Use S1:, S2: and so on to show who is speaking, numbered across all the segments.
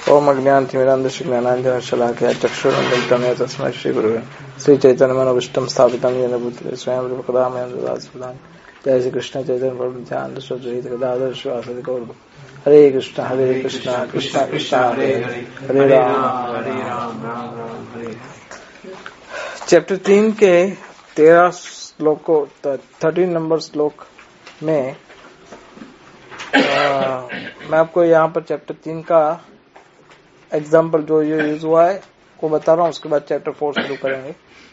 S1: ओम अज्ञानतिमिरान्धस्य ज्ञानाञ्जनं शलाकया चक्षुरुन्मिलितं येन तस्मै श्रीगुरुवे श्रीचैतन्यमनोभीष्टं स्थापितं येन भूतले स्वयं रूपकदा मह्यं ददाति प्रदानं। जय श्री कृष्ण चैतन्य प्रभु नित्यानंद श्रीद्वैत गदाधर श्रीवासदि गौर। हरे कृष्ण कृष्ण कृष्ण हरे हरे, हरे राम राम राम हरे। चैप्टर 3 के 13 श्लोकों 13 नंबर श्लोक में मैं आपको यहाँ पर चैप्टर 3 का एग्जाम्पल जो यूज हुआ है को बता रहा हूँ। उसके बाद चैप्टर 4 शुरू करेंगे।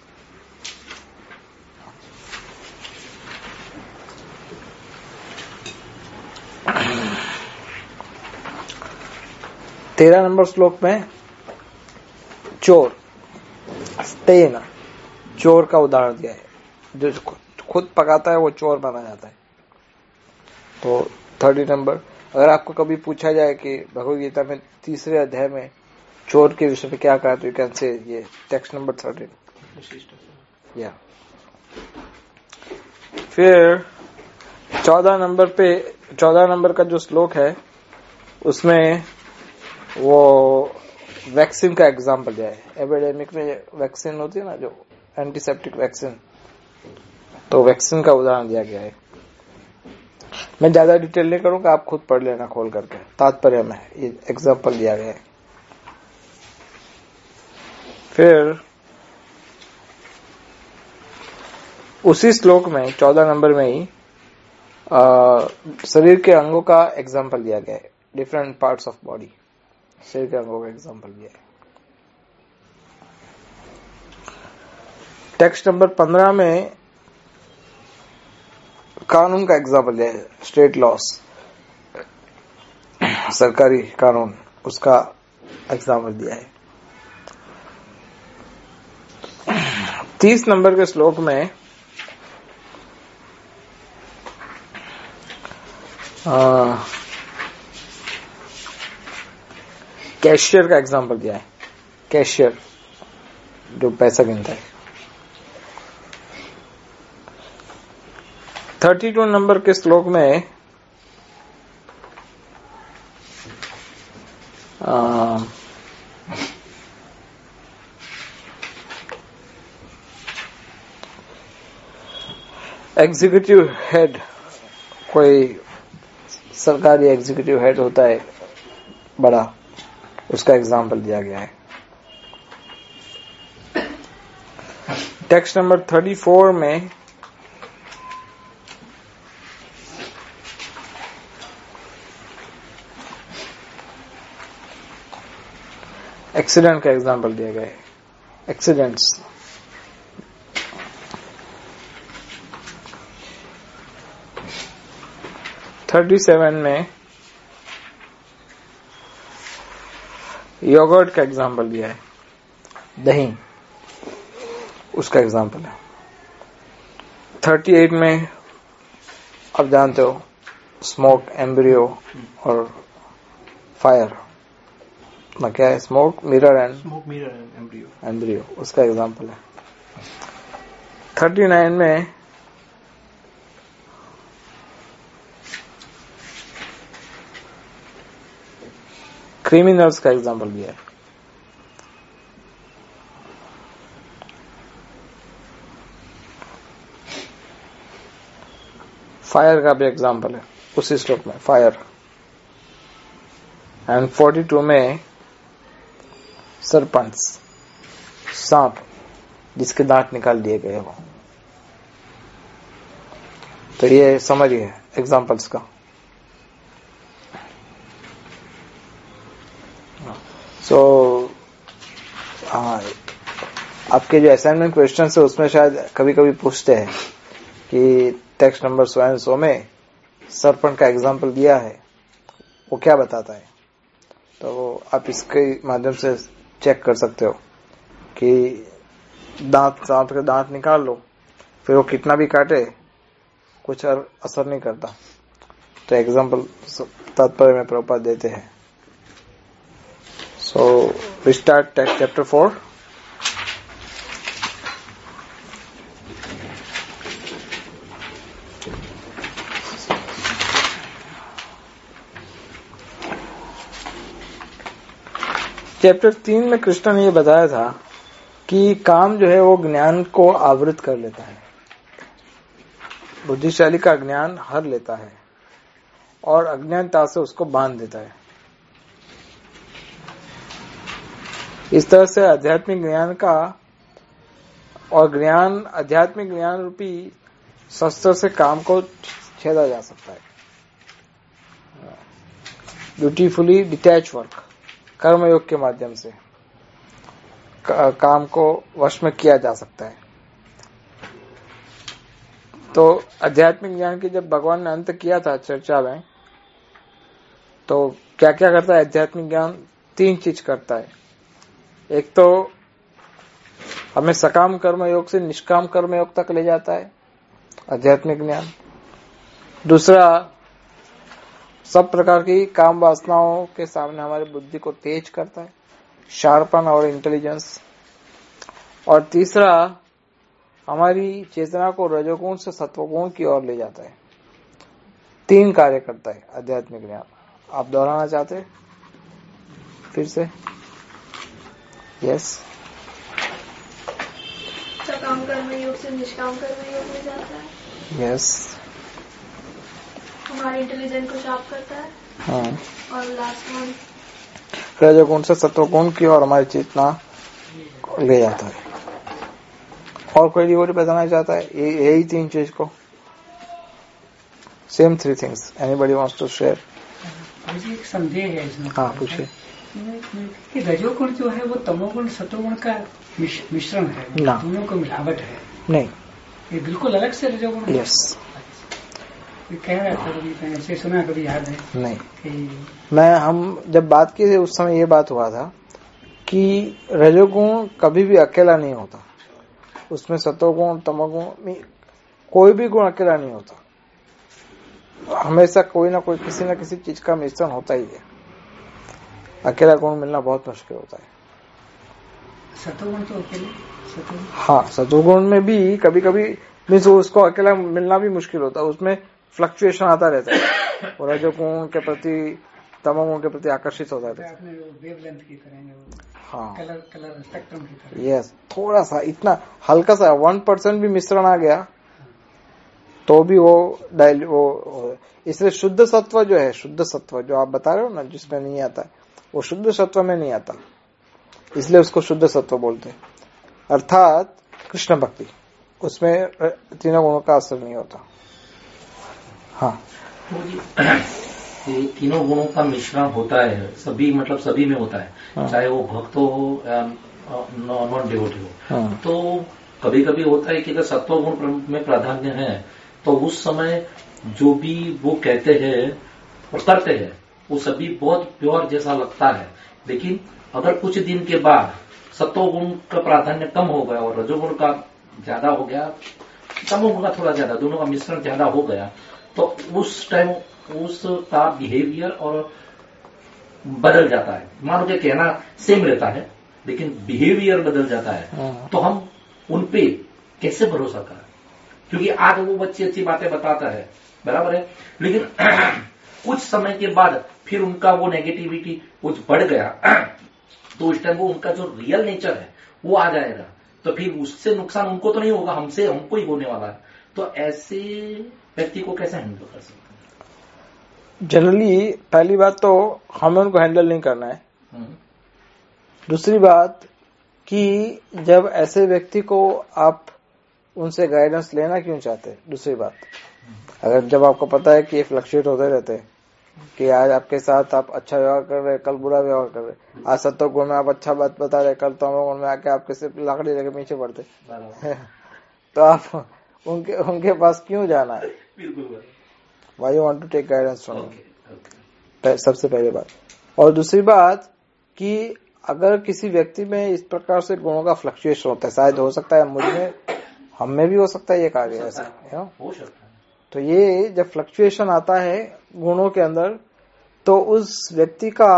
S1: तेरह नंबर श्लोक में चोर स्तेन चोर का उदाहरण दिया है। जो खुद पकाता है वो चोर माना जाता है। तो 30 नंबर, अगर आपको कभी पूछा जाए कि भगवद गीता में 3रे अध्याय में चोर के विषय में क्या कहा, तो यू कैन से ये टेक्स्ट नंबर 13 या फिर 14 नंबर का जो श्लोक है उसमें वो वैक्सीन का एग्जाम्पल दिया है। एपिडेमिक में वैक्सीन होती है ना, जो एंटीसेप्टिक वैक्सीन, तो वैक्सीन का उदाहरण दिया गया है। मैं ज्यादा डिटेल नहीं करूंगा, आप खुद पढ़ लेना खोल करके। तात्पर्य में ये एग्जाम्पल दिया गया है। फिर उसी श्लोक में 14 नंबर में ही शरीर के अंगों का एग्जाम्पल दिया गया है। डिफरेंट पार्ट्स ऑफ बॉडी, शरीर के अंगों का एग्जाम्पल दिया है। टेक्स्ट नंबर 15 में कानून का एग्जाम्पल दिया है। स्टेट लॉस, सरकारी कानून, उसका एग्जाम्पल दिया है। 30 नंबर के श्लोक में कैशियर का एग्जाम्पल दिया है। कैशियर जो पैसा गिनता है। 32 नंबर के श्लोक में एग्जीक्यूटिव हेड, कोई सरकारी एग्जीक्यूटिव हेड होता है बड़ा, उसका एग्जाम्पल दिया गया है। टेक्स्ट नंबर 34 में एक्सीडेंट का एग्जाम्पल दिया गया है। एक्सीडेंट्स, (37) में योगर्ट का एग्जाम्पल दिया है। दही, उसका एग्जाम्पल है। 38 में आप जानते हो स्मोक, एम्ब्रियो और फायर। ना क्या है? स्मोक मिरर एंड एम्ब्रियो, उसका एग्जाम्पल है। 39 में क्रिमिनल्स का एग्जाम्पल दिया है। फायर का भी एग्जाम्पल है उसी श्लोक में, फायर। एंड 42 में सरपंच, सांप जिसके दांत निकाल दिए गए हो। तो ये समझिए एग्जाम्पल्स का। आपके जो असाइनमेंट क्वेश्चन है उसमें शायद कभी कभी पूछते हैं कि टेक्स्ट नंबर 100 में सरपंच का एग्जाम्पल दिया है, वो क्या बताता है। तो आप इसके माध्यम से चेक कर सकते हो कि सांप के दांत निकाल लो, फिर वो कितना भी काटे कुछ असर नहीं करता। तो एग्जाम्पल तात्पर्य में प्रभुपाद देते हैं। So we start text chapter 4. Chapter 3 में कृष्ण ने ये बताया था कि काम जो है वो ज्ञान को आवृत कर लेता है, बुद्धिशाली का ज्ञान हर लेता है और अज्ञानता से उसको बांध देता है। इस तरह से आध्यात्मिक ज्ञान का और ज्ञान आध्यात्मिक ज्ञान रूपी शस्त्र से काम को छेदा जा सकता है। ब्यूटीफुली डिटैच वर्क, कर्मयोग के माध्यम से काम को वश में किया जा सकता है। तो आध्यात्मिक ज्ञान की जब भगवान ने अंत किया था चर्चा में, तो क्या क्या करता है आध्यात्मिक ज्ञान? 3 चीज करता है। एक तो हमें सकाम कर्म योग से निष्काम कर्म योग तक ले जाता है आध्यात्मिक ज्ञान। दूसरा, सब प्रकार की काम वासनाओं के सामने हमारी बुद्धि को तेज करता है, शार्पन और इंटेलिजेंस। और तीसरा, हमारी चेतना को रजोगुण से सत्वगुण की ओर ले जाता है। 3 कार्य करता है आध्यात्मिक ज्ञान। आप दोहराना चाहते हैं फिर से? यस।
S2: सकाम कर्म योग से निष्काम कर्म योग में जाता है।
S1: यस।
S2: हमारे इंटेलिजेंस को शार्प करता है।
S1: हाँ।
S2: और लास्ट वन,
S1: रजोगुण से सत्वगुण की ओर हमारी चेतना को ले जाता है। और कोई डिवोटी बताना चाहता है यही 3 चीज को? Same 3 things. Anybody wants to share?
S3: मुझे एक संदेह है इसमें।
S1: हाँ, पूछिए।
S3: कि रजोगुण जो है वो तमोगुण सत्वगुण का मिश्रण है, दोनों को मिलावट है।
S1: नहीं,
S3: ये बिल्कुल अलग से रजोगुण।
S1: यस।
S3: कह रहा था कभी, ऐसे सुना, कभी याद है?
S1: नहीं, हम जब बात की थी उस समय ये बात हुआ था कि रजोगुण कभी भी अकेला नहीं होता। उसमें सतोगुण तमोगुण कोई भी गुण अकेला नहीं होता। हमेशा कोई ना कोई किसी न किसी चीज का मिश्रण होता ही है। अकेला गुण मिलना बहुत मुश्किल होता है।
S3: सतोगुण तो अकेले,
S1: हाँ, सतोगुण में भी कभी कभी मीन्स उसको अकेला मिलना भी मुश्किल होता है। उसमें फ्लक्चुएशन आता रहता है और रजोगुण के प्रति तमोगुण के प्रति आकर्षित होता रहता है।
S3: वेवलेंथ की तरह,
S1: हाँ,
S3: कलर स्पेक्ट्रम की तरह।
S1: यस, थोड़ा सा इतना हल्का सा 1% भी मिश्रण आ गया तो भी वो इसलिए शुद्ध सत्व जो है, शुद्ध सत्व जो आप बता रहे हो ना, जिसमें नहीं आता, वो शुद्ध सत्व में नहीं आता, इसलिए उसको शुद्ध सत्व बोलते हैं। अर्थात कृष्ण भक्ति, उसमें तीनों गुणों का असर नहीं होता। हाँ,
S4: ये तीनों गुणों का मिश्रण होता है सभी, मतलब सभी में होता है। हाँ। चाहे वो भक्त हो या नॉन डिवोटी हो। हाँ। तो कभी कभी होता है कि अगर सत्व गुण में प्राधान्य है तो उस समय जो भी वो कहते हैं और करते हैं वो सभी बहुत प्योर जैसा लगता है। लेकिन अगर कुछ दिन के बाद सत्व गुण का प्राधान्य कम हो गया और रजोगुण का ज्यादा हो गया, तमोगुण का थोड़ा ज्यादा, दोनों का मिश्रण ज्यादा हो गया, तो उस टाइम उसका बिहेवियर और बदल जाता है। मानो के कहना सेम रहता है लेकिन बिहेवियर बदल जाता है। तो हम उनपे कैसे भरोसा करें? क्योंकि आज वो बच्ची अच्छी बातें बताता है, बराबर है, लेकिन कुछ समय के बाद फिर उनका वो नेगेटिविटी कुछ बढ़ गया तो उस टाइम वो उनका जो रियल नेचर है वो आ जाएगा। तो फिर उससे नुकसान उनको तो नहीं होगा, हमको ही होने वाला है। तो ऐसे व्यक्ति को कैसे हैंडल कर सकते हैं?
S1: जनरली पहली बात तो हमें उनको हैंडल नहीं करना है। दूसरी बात कि जब ऐसे व्यक्ति को आप उनसे गाइडेंस लेना क्यों चाहते हैं? दूसरी बात, अगर जब आपको पता है कि ये फ्लक्चुएट होते रहते हैं कि आज आपके साथ आप अच्छा व्यवहार कर रहे, कल बुरा व्यवहार कर रहे, आज सत्व गुण में आप अच्छा बात बता रहे, कल तमोगुण में आके आपके सिर्फ लाकड़ी लेके पीछे पड़ते तो आप उनके पास क्यों जाना है? Why you want to take guidance from? सबसे पहली बात। और दूसरी बात कि अगर किसी व्यक्ति में इस प्रकार से गुणों का फ्लक्चुएशन होता है, शायद हो सकता है मुझ में, हम में भी हो सकता है, ये कार्य ऐसा हो सकता है। तो ये जब फ्लक्चुएशन आता है गुणों के अंदर तो उस व्यक्ति का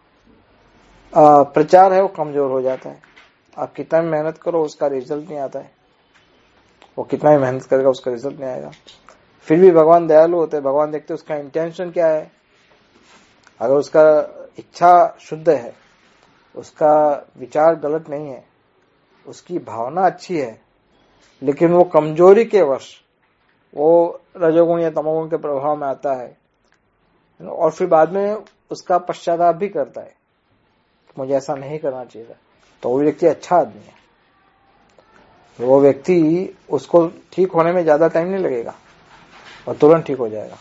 S1: प्रचार है वो कमजोर हो जाता है। आप कितना भी मेहनत करो उसका रिजल्ट नहीं आता है, वो कितना भी मेहनत करेगा उसका रिजल्ट नहीं आएगा। फिर भी भगवान दयालु होते हैं, भगवान देखते उसका इंटेंशन क्या है। अगर उसका इच्छा शुद्ध है उसका विचार गलत नहीं है, उसकी भावना अच्छी है, लेकिन वो कमजोरी के वश वो रजोगुण या तमोगुण के प्रभाव में आता है और फिर बाद में उसका पश्चाताप भी करता है, मुझे ऐसा नहीं करना चाहिए था, तो वो व्यक्ति अच्छा आदमी है। वो व्यक्ति, उसको ठीक होने में ज्यादा टाइम नहीं लगेगा और तुरंत ठीक हो जाएगा।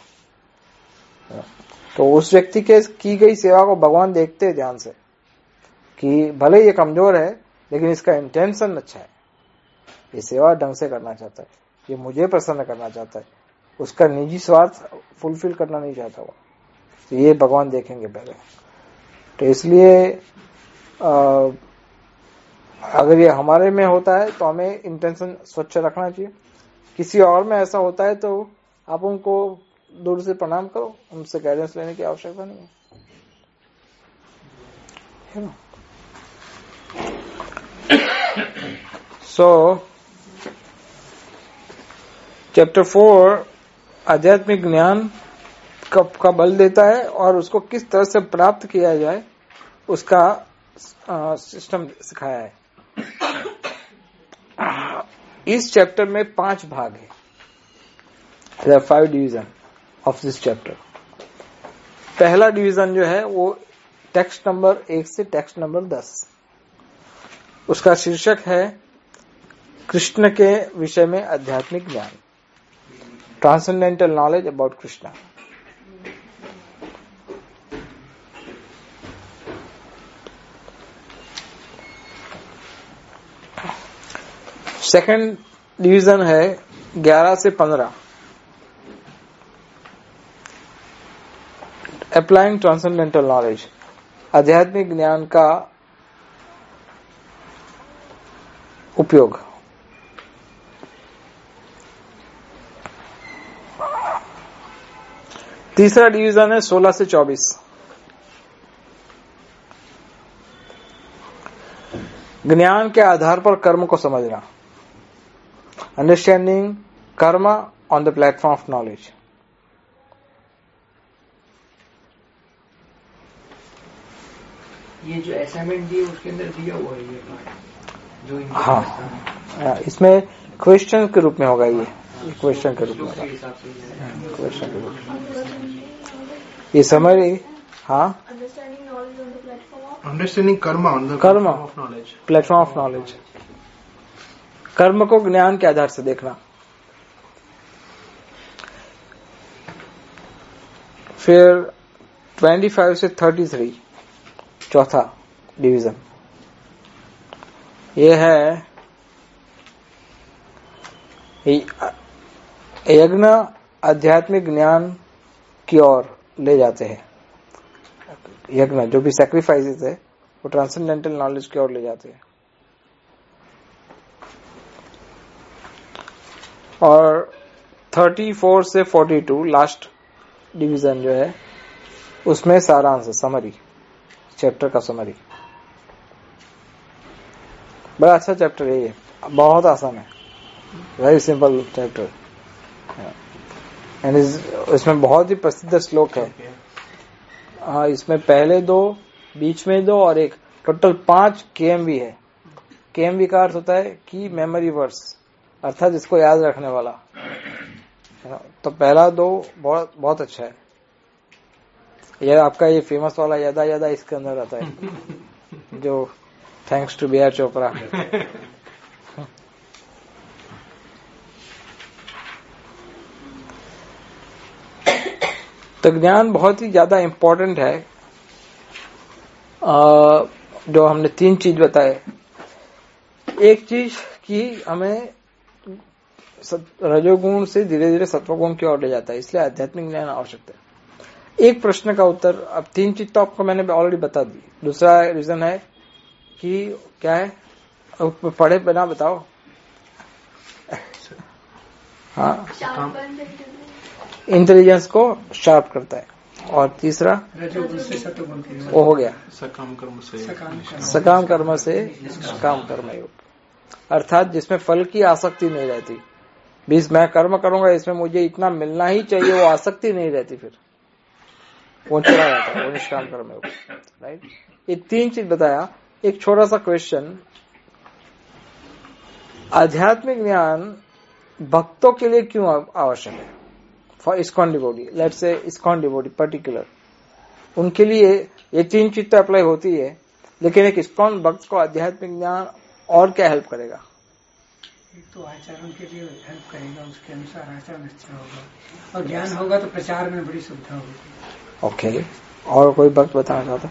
S1: तो उस व्यक्ति के की गई सेवा को भगवान देखते हैं ध्यान से कि भले ये कमजोर है लेकिन इसका इंटेंशन अच्छा है, ये सेवा ढंग से करना चाहता है, ये मुझे प्रसन्न करना चाहता है, उसका निजी स्वार्थ फुलफिल करना नहीं चाहता वो, तो ये भगवान देखेंगे पहले। तो इसलिए अगर ये हमारे में होता है तो हमें इंटेंशन स्वच्छ रखना चाहिए। किसी और में ऐसा होता है तो आप उनको दूर से प्रणाम करो, उनसे गाइडेंस लेने की आवश्यकता नहीं है ना। सो चैप्टर 4 आध्यात्मिक ज्ञान का बल देता है और उसको किस तरह से प्राप्त किया जाए उसका सिस्टम सिखाया है। इस चैप्टर में 5 भाग है, there are 5 division of this chapter। पहला डिवीजन जो है वो टेक्स्ट नंबर 1 से टेक्स्ट नंबर 10, उसका शीर्षक है कृष्ण के विषय में आध्यात्मिक ज्ञान, transcendental knowledge about Krishna. Second division है 11 से 15, अप्लाइंग ट्रांसेंडेंटल नॉलेज, आध्यात्मिक ज्ञान का उपयोग। तीसरा डिवीजन है 16 से 24, ज्ञान के आधार पर कर्म को समझना, understanding karma on the platform of knowledge.
S3: ये जो असाइनमेंट दिए उसके अंदर दिया हुआ है ये पार्ट जो
S1: हाँ, इसमें क्वेश्चन के रूप में होगा, ये क्वेश्चन के रूप में होगा, क्वेश्चन के रूप में ये समरी। हाँ,
S5: understanding karma on the
S1: karma
S5: of knowledge,
S1: platform of knowledge, कर्म को ज्ञान के आधार से देखना। फिर 25 से 33 चौथा डिवीजन, ये है यज्ञ आध्यात्मिक ज्ञान की ओर ले जाते हैं। यज्ञ जो भी सैक्रिफाइसेस है वो ट्रांसेंडेंटल नॉलेज की ओर ले जाते हैं। और 34 से 42 लास्ट डिवीजन जो है उसमें सारांश, समरी, चैप्टर का समरी। बड़ा अच्छा चैप्टर है ये, बहुत आसान है, वेरी सिंपल चैप्टर। एंड इसमें बहुत ही प्रसिद्ध श्लोक है। हाँ, इसमें पहले 2, बीच में 2 और एक, टोटल 5 KMV है। KMV का अर्थ होता है की मेमोरी वर्स, अर्थात जिसको याद रखने वाला। तो पहला 2 बहुत बहुत अच्छा है। ये आपका ये फेमस वाला यादा यादा इसके अंदर आता है जो थैंक्स टू B.R. चोपड़ा। तो ज्ञान बहुत ही ज्यादा इंपॉर्टेंट है। जो हमने 3 चीज बताए, एक चीज की हमें रजोगुण से धीरे धीरे सत्वगुण की ओर ले जाता है, इसलिए आध्यात्मिक ज्ञान आवश्यक है। एक प्रश्न का उत्तर, अब 3 चीज तो आपको मैंने ऑलरेडी बता दी। दूसरा रीजन है कि क्या है, पढ़े बिना बताओ। हाँ, इंटेलिजेंस को शार्प करता है। और तीसरा वो हो गया
S5: सकाम कर्म से
S1: सकाम कर्म से सकाम कर्मयोग, अर्थात जिसमें फल की आसक्ति नहीं रहती। बीस मैं कर्म करूंगा इसमें मुझे इतना मिलना ही चाहिए, वो आसक्ति नहीं रहती, फिर वो चला जाता है, वो निष्काम कर्मयोग। राइट, ये 3 चीज बताया एक छोटा सा क्वेश्चन, आध्यात्मिक ज्ञान भक्तों के लिए क्यों आवश्यक है? For ISKCON devotee, let's say ISKCON devotee particular, उनके लिए ये 3 चीज तो अप्लाई होती है, लेकिन एक इस्कॉन भक्त को आध्यात्मिक ज्ञान और क्या हेल्प करेगा?
S3: एक तो आचरण के लिए हेल्प करेगा, उसके अनुसार आचरण अच्छा होगा, और ज्ञान होगा तो प्रचार में बड़ी सुविधा होगी।
S1: ओके, और कोई भक्त बताना चाहता?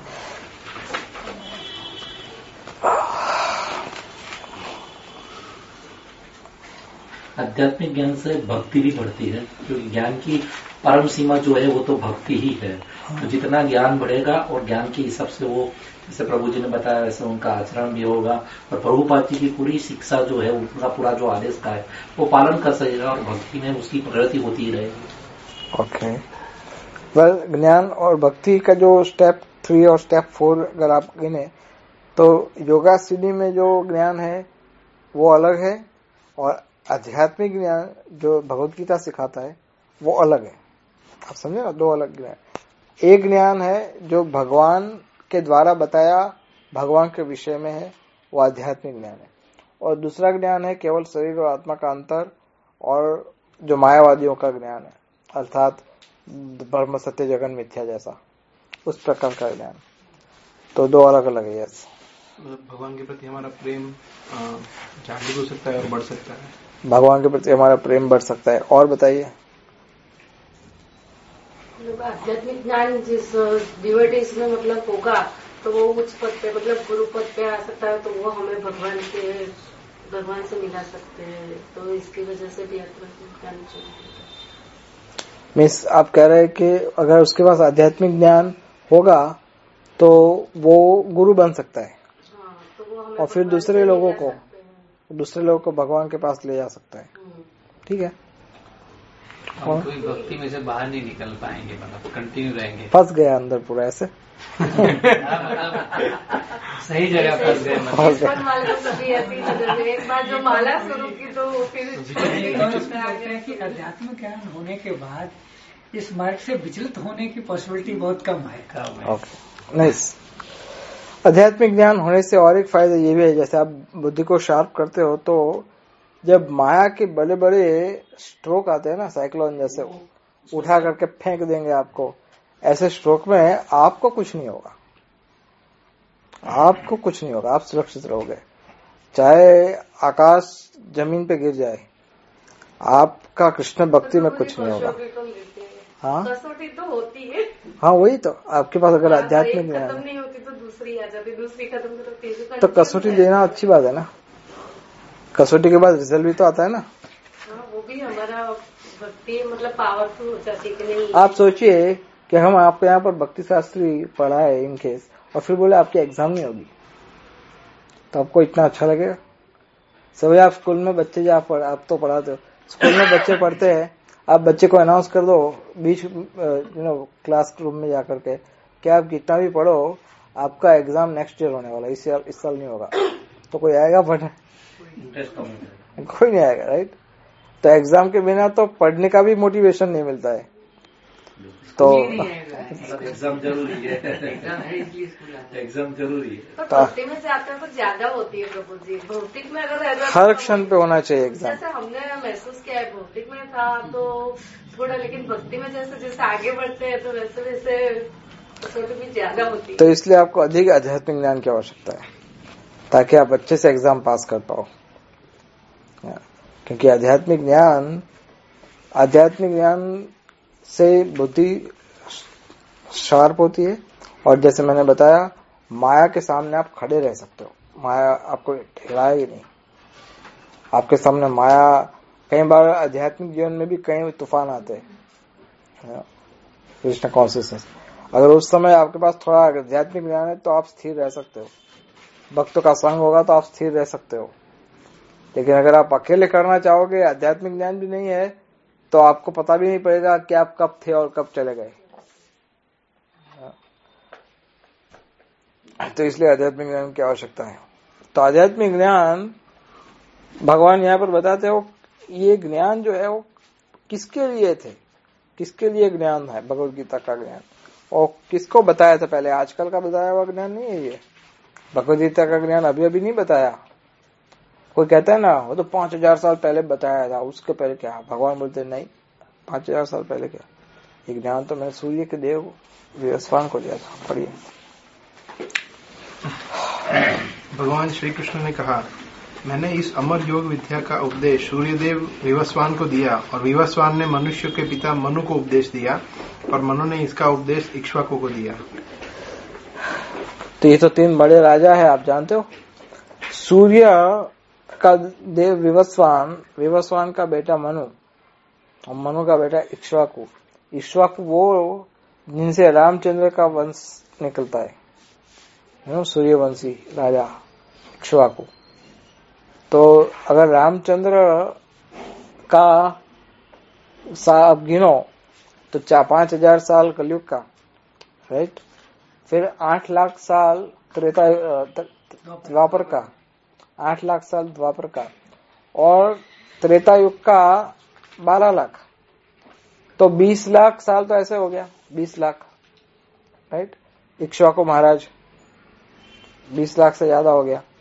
S4: आध्यात्मिक ज्ञान से भक्ति भी बढ़ती है, क्योंकि ज्ञान की परम सीमा जो है वो तो भक्ति ही है। तो जितना ज्ञान बढ़ेगा और ज्ञान के हिसाब से वो, जैसे प्रभु जी ने बताया वैसे उनका आचरण भी होगा, और प्रभुपाद जी की पूरी शिक्षा जो है, उनका पूरा जो आदेश का है वो पालन कर सकेगा, और भक्ति में उसकी प्रगति होती ही रहेगी।
S1: ओके, वेल, ज्ञान और भक्ति का जो स्टेप 3 और स्टेप 4 अगर आप गिने तो योगा सीढ़ी में जो ज्ञान है वो अलग है, और आध्यात्मिक ज्ञान जो भगवत गीता सिखाता है वो अलग है। आप समझे ना, 2 अलग ज्ञान। एक ज्ञान है जो भगवान के द्वारा बताया भगवान के विषय में है, वो आध्यात्मिक ज्ञान है, और दूसरा ज्ञान है केवल शरीर और आत्मा का अंतर, और जो मायावादियों का ज्ञान है, अर्थात ब्रह्म सत्य जगन मिथ्या जैसा, उस प्रकार का ज्ञान। तो 2 अलग अलग है। यस,
S5: भगवान के प्रति हमारा प्रेम जागृत हो सकता है और बढ़ सकता है।
S1: भगवान के प्रति हमारा प्रेम बढ़ सकता है। और बताइए,
S2: आध्यात्मिक ज्ञान जिस डिवोटीज में मतलब होगा तो वो उच्च पद पे मतलब गुरु पद पे आ सकता है, तो वो हमें भगवान से मिला सकते हैं, तो इसकी वजह से भी आध्यात्मिक ज्ञान चाहिए।
S1: मिस, आप कह रहे हैं कि अगर उसके पास आध्यात्मिक ज्ञान होगा तो वो गुरु बन सकता है,
S2: तो वो हमें
S1: और फिर दूसरे लोगों को भगवान के पास ले जा सकता है। ठीक है,
S6: हम कोई भक्ति में से बाहर नहीं निकल पाएंगे, मतलब कंटिन्यू रहेंगे,
S1: फंस गया अंदर पूरा ऐसे।
S6: सही जगह फंस गए।
S2: एक बार जो माला शुरू की तो फिर
S3: कि आध्यात्मिक ज्ञान होने के बाद इस मार्ग से विचलित होने की पॉसिबिलिटी बहुत कम है।
S1: Okay, nice. आध्यात्मिक ज्ञान होने से और एक फायदा ये भी है, जैसे आप बुद्धि को शार्प करते हो तो जब माया के बड़े बड़े स्ट्रोक आते हैं ना, साइक्लोन जैसे उठा करके फेंक देंगे आपको, ऐसे स्ट्रोक में आपको कुछ नहीं होगा, आपको कुछ नहीं होगा, आप सुरक्षित रहोगे। चाहे आकाश जमीन पे गिर जाए, आपका कृष्ण भक्ति में कुछ नहीं होगा। हाँ,
S2: कसौटी तो होती है।
S1: हाँ, वही तो, आपके पास अगर आध्यात्मिक ज्ञान
S2: खत्म नहीं होती तो दूसरी आ जाती, दूसरी खत्म तो तीसरी।
S1: तो कसौटी देना अच्छी बात है ना, कसौटी के बाद रिजल्ट भी तो आता है ना।
S2: हाँ, वो भी हमारा भक्ति मतलब पावरफुल हो जाती है कि नहीं।
S1: आप सोचिए कि हम आपके यहाँ पर भक्ति शास्त्री पढ़ाए इन केस, और फिर बोले आपकी एग्जाम नहीं होगी, तो आपको इतना अच्छा लगेगा? सभी आप स्कूल में बच्चे जो आप तो पढ़ाते हो, स्कूल में बच्चे पढ़ते हैं, आप बच्चे को अनाउंस कर दो बीच क्लास रूम में जाकर के कि आप कितना भी पढ़ो, आपका एग्जाम नेक्स्ट ईयर होने वाला, इस साल नहीं होगा, तो कोई आएगा पढ़ने? कोई नहीं आएगा, राइट? तो एग्जाम के बिना तो पढ़ने का भी मोटिवेशन नहीं मिलता है। तो
S4: एग्जाम जरूरी है, एग्जाम जरूरी है।
S2: पर भक्ति में जाते हैं तो ज्यादा होती है प्रभु जी, भौतिक में अगर
S1: हर क्षण पे होना चाहिए एग्जाम।
S2: जैसे हमने महसूस किया है, भौतिक में था तो थोड़ा, लेकिन भक्ति में जैसे जैसे आगे बढ़ते हैं तो वैसे वैसे भी ज्यादा होती है।
S1: तो इसलिए आपको अधिक आध्यात्मिक ज्ञान की आवश्यकता है, ताकि आप अच्छे से एग्जाम पास कर पाओ। क्योंकि आध्यात्मिक ज्ञान से बुद्धि शार्प होती है, और जैसे मैंने बताया माया के सामने आप खड़े रह सकते हो, माया आपको हिलाएगी नहीं। आपके सामने माया, कई बार आध्यात्मिक जीवन में भी कई तूफान आते हैं कृष्ण कॉन्शियसनेस, अगर उस समय आपके पास थोड़ा आध्यात्मिक ज्ञान है तो आप स्थिर रह सकते हो, भक्तों का संग होगा तो आप स्थिर रह सकते हो। लेकिन अगर आप अकेले करना चाहोगे, आध्यात्मिक ज्ञान भी नहीं है, तो आपको पता भी नहीं पड़ेगा कि आप कब थे और कब चले गए। तो इसलिए आध्यात्मिक ज्ञान की आवश्यकता है। तो आध्यात्मिक ज्ञान भगवान यहाँ पर बताते हो, ये ज्ञान जो है वो किसके लिए थे, किसके लिए ज्ञान है भगवत गीता का ज्ञान, और किसको बताया था पहले? आजकल का बताया हुआ ज्ञान नहीं है ये, भगवद गीता का ज्ञान अभी अभी नहीं बताया। कोई कहता है ना वो तो 5000 साल पहले बताया था, उसके पहले क्या? भगवान बोलते नहीं, 5000 साल पहले क्या, ये ज्ञान तो मैंने सूर्य के देव विवस्वान को दिया था। पढ़िए।
S5: भगवान श्री कृष्ण ने कहा, मैंने इस अमर योग विद्या का उपदेश सूर्यदेव विवस्वान को दिया और विवस्वान ने मनुष्य के पिता मनु को उपदेश दिया और मनु ने इसका उपदेश इक्ष्वाकु को दिया।
S1: तो ये तो 3 बड़े राजा है, आप जानते हो। सूर्य का देव विवस्वान, विवस्वान का बेटा मनु और मनु का बेटा इक्ष्वाकु। इक्ष्वाकु वो जिनसे रामचंद्र का वंश निकलता है, सूर्यवंशी राजा इक्ष्वाकु। तो अगर रामचंद्र का आप गिनो तो 5000 साल कलयुग का, राइट, फिर 8 लाख साल त्रेता द्वापर का, 8 लाख साल द्वापर का, और त्रेता युग का 12 लाख, तो 20 लाख साल तो ऐसे हो गया, 20 लाख, राइट। इक्ष्वाकु महाराज 20 लाख से ज्यादा हो गया।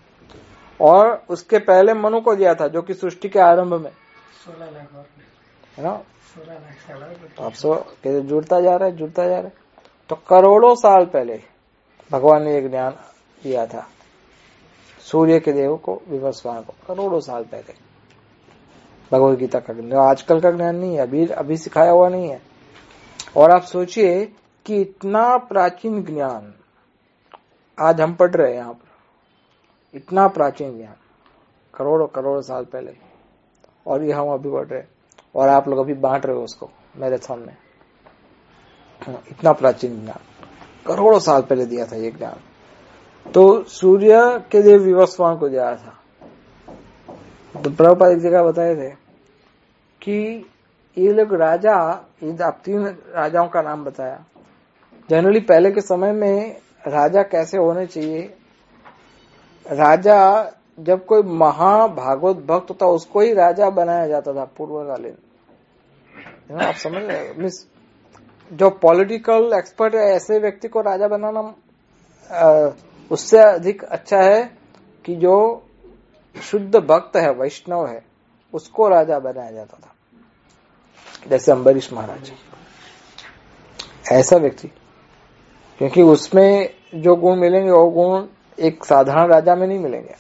S1: और उसके पहले मनु को दिया था, जो कि सृष्टि के आरंभ में
S3: 16 लाख और
S1: है ना,
S3: 16 लाख साल।
S1: तो आप सो जुड़ता जा रहा है, जुड़ता जा रहा है। तो करोड़ों साल पहले भगवान ने एक ज्ञान दिया था सूर्य के देव को, विवस्वान को, करोड़ों साल पहले। भगवद गीता का ज्ञान आजकल का ज्ञान नहीं है, अभी सिखाया हुआ नहीं है। और आप सोचिए कि इतना प्राचीन ज्ञान आज हम पढ़ रहे हैं यहाँ पर, इतना प्राचीन ज्ञान करोड़ों करोड़ साल पहले, और ये हम अभी पढ़ रहे हैं और आप लोग अभी बांट रहे हो उसको मैराथन में। इतना प्राचीन ज्ञान करोड़ों साल पहले दिया था ये ज्ञान, तो सूर्य के देव विवस्वान को दिया था। तो प्रभुपाद एक जगह बताए थे कि ये लोग राजा, आप 3 राजाओं का नाम बताया। जनरली पहले के समय में राजा कैसे होने चाहिए, राजा जब कोई महाभागवत भक्त होता उसको ही राजा बनाया जाता था पूर्वकालीन, आप समझ रहे। मीन्स जो पॉलिटिकल एक्सपर्ट है ऐसे व्यक्ति को राजा बनाना उससे अधिक अच्छा है कि जो शुद्ध भक्त है, वैष्णव है, उसको राजा बनाया जाता था। जैसे अम्बरीश महाराज, ऐसा व्यक्ति, क्योंकि उसमें जो गुण मिलेंगे वो गुण एक साधारण राजा में नहीं मिलेंगे।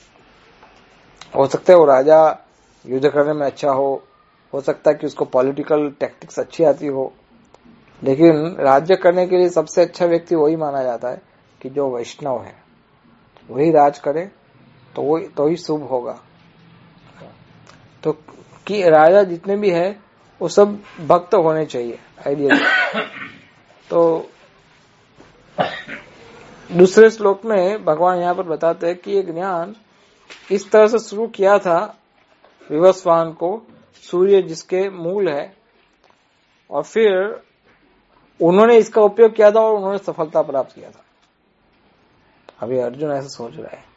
S1: हो सकता है वो राजा युद्ध करने में अच्छा हो सकता है कि उसको पॉलिटिकल टैक्टिक्स अच्छी आती हो, लेकिन राज्य करने के लिए सबसे अच्छा व्यक्ति वही माना जाता है कि जो वैष्णव है, वही राज करे तो ही शुभ होगा। तो कि राजा जितने भी है वो सब भक्त होने चाहिए आइडियली। तो दूसरे श्लोक में भगवान यहाँ पर बताते हैं कि ये ज्ञान इस तरह से शुरू किया था विवस्वान को, सूर्य जिसके मूल है, और फिर उन्होंने इसका उपयोग किया था और उन्होंने सफलता प्राप्त किया था। अभी अर्जुन ऐसा सोच रहा है,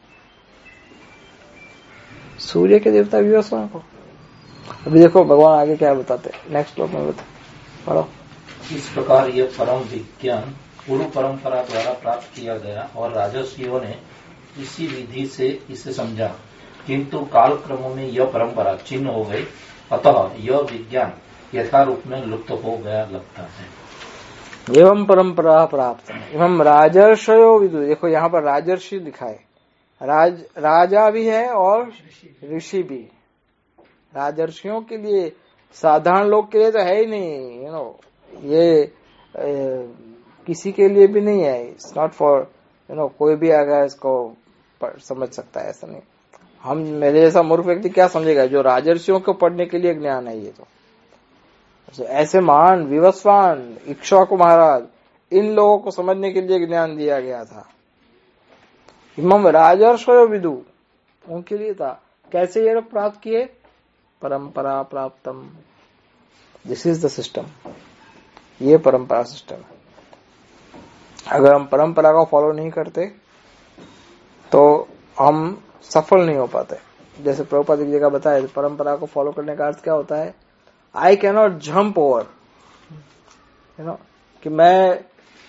S1: सूर्य के देवता विवस्वान को। अभी देखो भगवान आगे क्या बताते हैं, नेक्स्ट श्लोक में पढ़ो।
S4: इस प्रकार यह परम विज्ञान पूर्व परंपरा द्वारा प्राप्त किया गया और राजर्षियों ने इसी विधि से इसे समझा, किंतु कालक्रम में यह परंपरा छिन्न हो गई, अतः यह विज्ञान यथारूप में लुप्त हो गया लगता है।
S1: एवं परंपरा प्राप्त एवं राजर्षयो विदु। देखो यहाँ पर राजर्षि लिखा है, राजा भी है और ऋषि भी। राजर्षियों के लिए, साधारण लोग के लिए तो है ही नहीं, ये किसी के लिए भी नहीं है। इट्स नॉट फॉर कोई भी अगर इसको समझ सकता है, ऐसा नहीं। हम, मेरे जैसा मूर्ख व्यक्ति क्या समझेगा जो राजर्षियों को पढ़ने के लिए ज्ञान है। ये तो ऐसे महान विवस्वान इक्ष्वाकु महाराज, इन लोगों को समझने के लिए ज्ञान दिया गया था। इमम राजर्षयो विदु, उनके लिए था। कैसे ये लोग प्राप्त किए? परंपरा प्राप्तम, दिस इज द सिस्टम, ये परंपरा सिस्टम है। अगर हम परंपरा को फॉलो नहीं करते तो हम सफल नहीं हो पाते। जैसे प्रभुपाद की जगह बताया, परंपरा को फॉलो करने का अर्थ क्या होता है? I can not jump over, कि मैं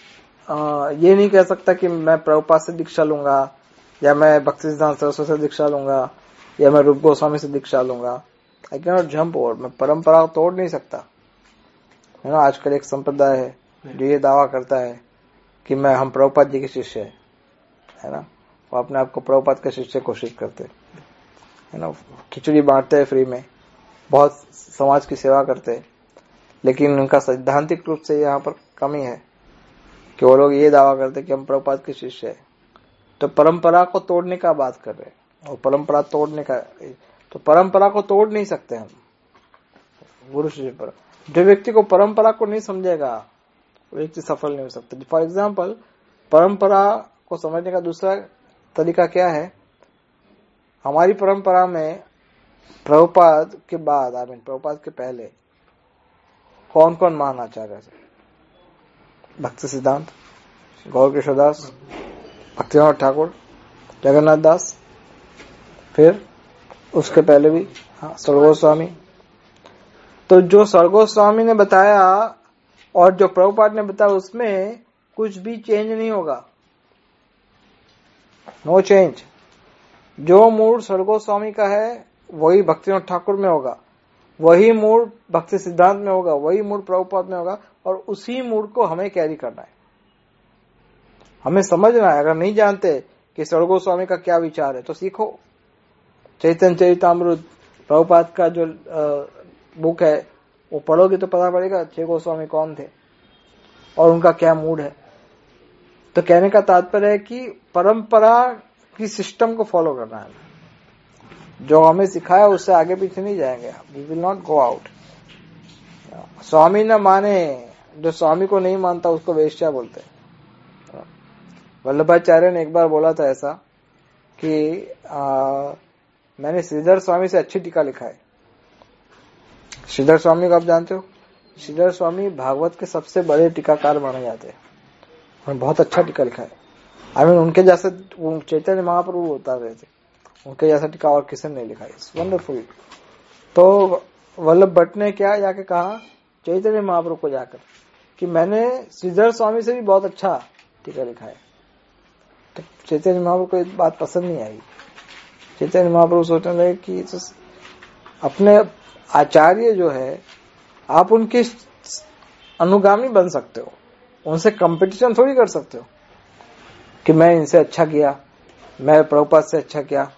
S1: ये नहीं कह सकता कि मैं प्रभुपाद से दीक्षा लूंगा, या मैं भक्तिसिद्धांत सरस्वती से दीक्षा लूंगा, या मैं रूप गोस्वामी से दीक्षा लूंगा। I can not jump over. मैं परंपरा को तोड़ नहीं सकता, है ना। आजकल एक संप्रदाय है जो ये दावा करता है कि हम प्रभुपाद जी के शिष्य है ना। वो अपने आप को प्रभुपाद के शिष्य घोषित करते है ना। खिचड़ी बांटते हैं फ्री में, बहुत समाज की सेवा करते हैं, लेकिन उनका सैद्धांतिक रूप से यहाँ पर कमी है कि वो लोग ये दावा करते हैं कि हम प्रभुपाद के शिष्य है। तो परंपरा को तोड़ने का बात कर रहे हैं, और परंपरा तोड़ने का, तो परंपरा को तोड़ नहीं सकते हम गुरु शिष्य पर। जो व्यक्ति को परंपरा को नहीं समझेगा वो व्यक्ति सफल नहीं हो सकता। फॉर एग्जाम्पल, परंपरा को समझने का दूसरा तरीका क्या है, हमारी परंपरा में प्रभुपाद के बाद, प्रभुपाद के पहले कौन कौन महान आचार्य है? भक्ति सिद्धांत, गौर किशोरदास, भक्तिनाथ ठाकुर, जगन्नाथ दास, फिर उसके पहले भी सरगोस्वामी। तो जो सरगोस्वामी ने बताया और जो प्रभुपाद ने बताया उसमें कुछ भी चेंज नहीं होगा, नो चेंज। जो मूड सरगोस्वामी का है वही भक्तिनाथ ठाकुर में होगा, वही मूड भक्ति सिद्धांत में होगा, वही मूड प्रभुपाद में होगा, और उसी मूड को हमें कैरी करना है, हमें समझना है। अगर नहीं जानते कि सरगोस्वामी का क्या विचार है तो सीखो। चैतन्य चरितामृत प्रभुपाद का जो बुक है वो पढ़ोगे तो पता पड़ेगा छह गोस्वामी कौन थे और उनका क्या मूड है। तो कहने का तात्पर्य है कि परंपरा की सिस्टम को फॉलो करना है, जो हमें सिखाया उससे आगे पीछे नहीं जाएंगे। We will not go out. स्वामी न माने, जो स्वामी को नहीं मानता उसको वेश्या बोलते हैं। वल्लभाचार्य ने एक बार बोला था ऐसा कि मैंने श्रीधर स्वामी से अच्छी टीका लिखा है। श्रीधर स्वामी को आप जानते हो? श्रीधर स्वामी भागवत के सबसे बड़े टीकाकार माने जाते हैं, उन्होंने बहुत अच्छा टीका लिखा है। उनके जैसे चैतन्य महाप्रभु होता रहे थे, उनके जैसा टीका और किसी ने नहीं लिखा है। वंडरफुल। तो वल्लभ भट्ट ने क्या जाके कहा चैतन्य महाप्रभु को जाकर कि मैंने श्रीधर स्वामी से भी बहुत अच्छा टीका लिखा है। तो चैतन्य महाप्रभु को एक बात पसंद नहीं आई। चैतन्य महाप्रभु सोचने लगे कि अपने आचार्य जो है आप उनके अनुगामी बन सकते हो, उनसे कंपटीशन थोड़ी कर सकते हो कि मैं इनसे अच्छा किया, मैं प्रभुपाद से अच्छा किया।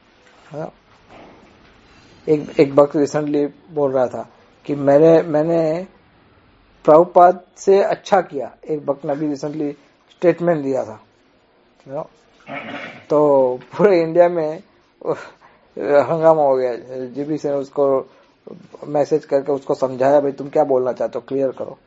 S1: एक भक्त रिसेंटली बोल रहा था कि मैंने प्रभुपाद से अच्छा किया। एक भक्त ने अभी रिसेंटली स्टेटमेंट दिया था, तो पूरे इंडिया में हंगामा हो गया। जीबी से उसको मैसेज करके उसको समझाया, भाई तुम क्या बोलना चाहते हो, क्लियर करो।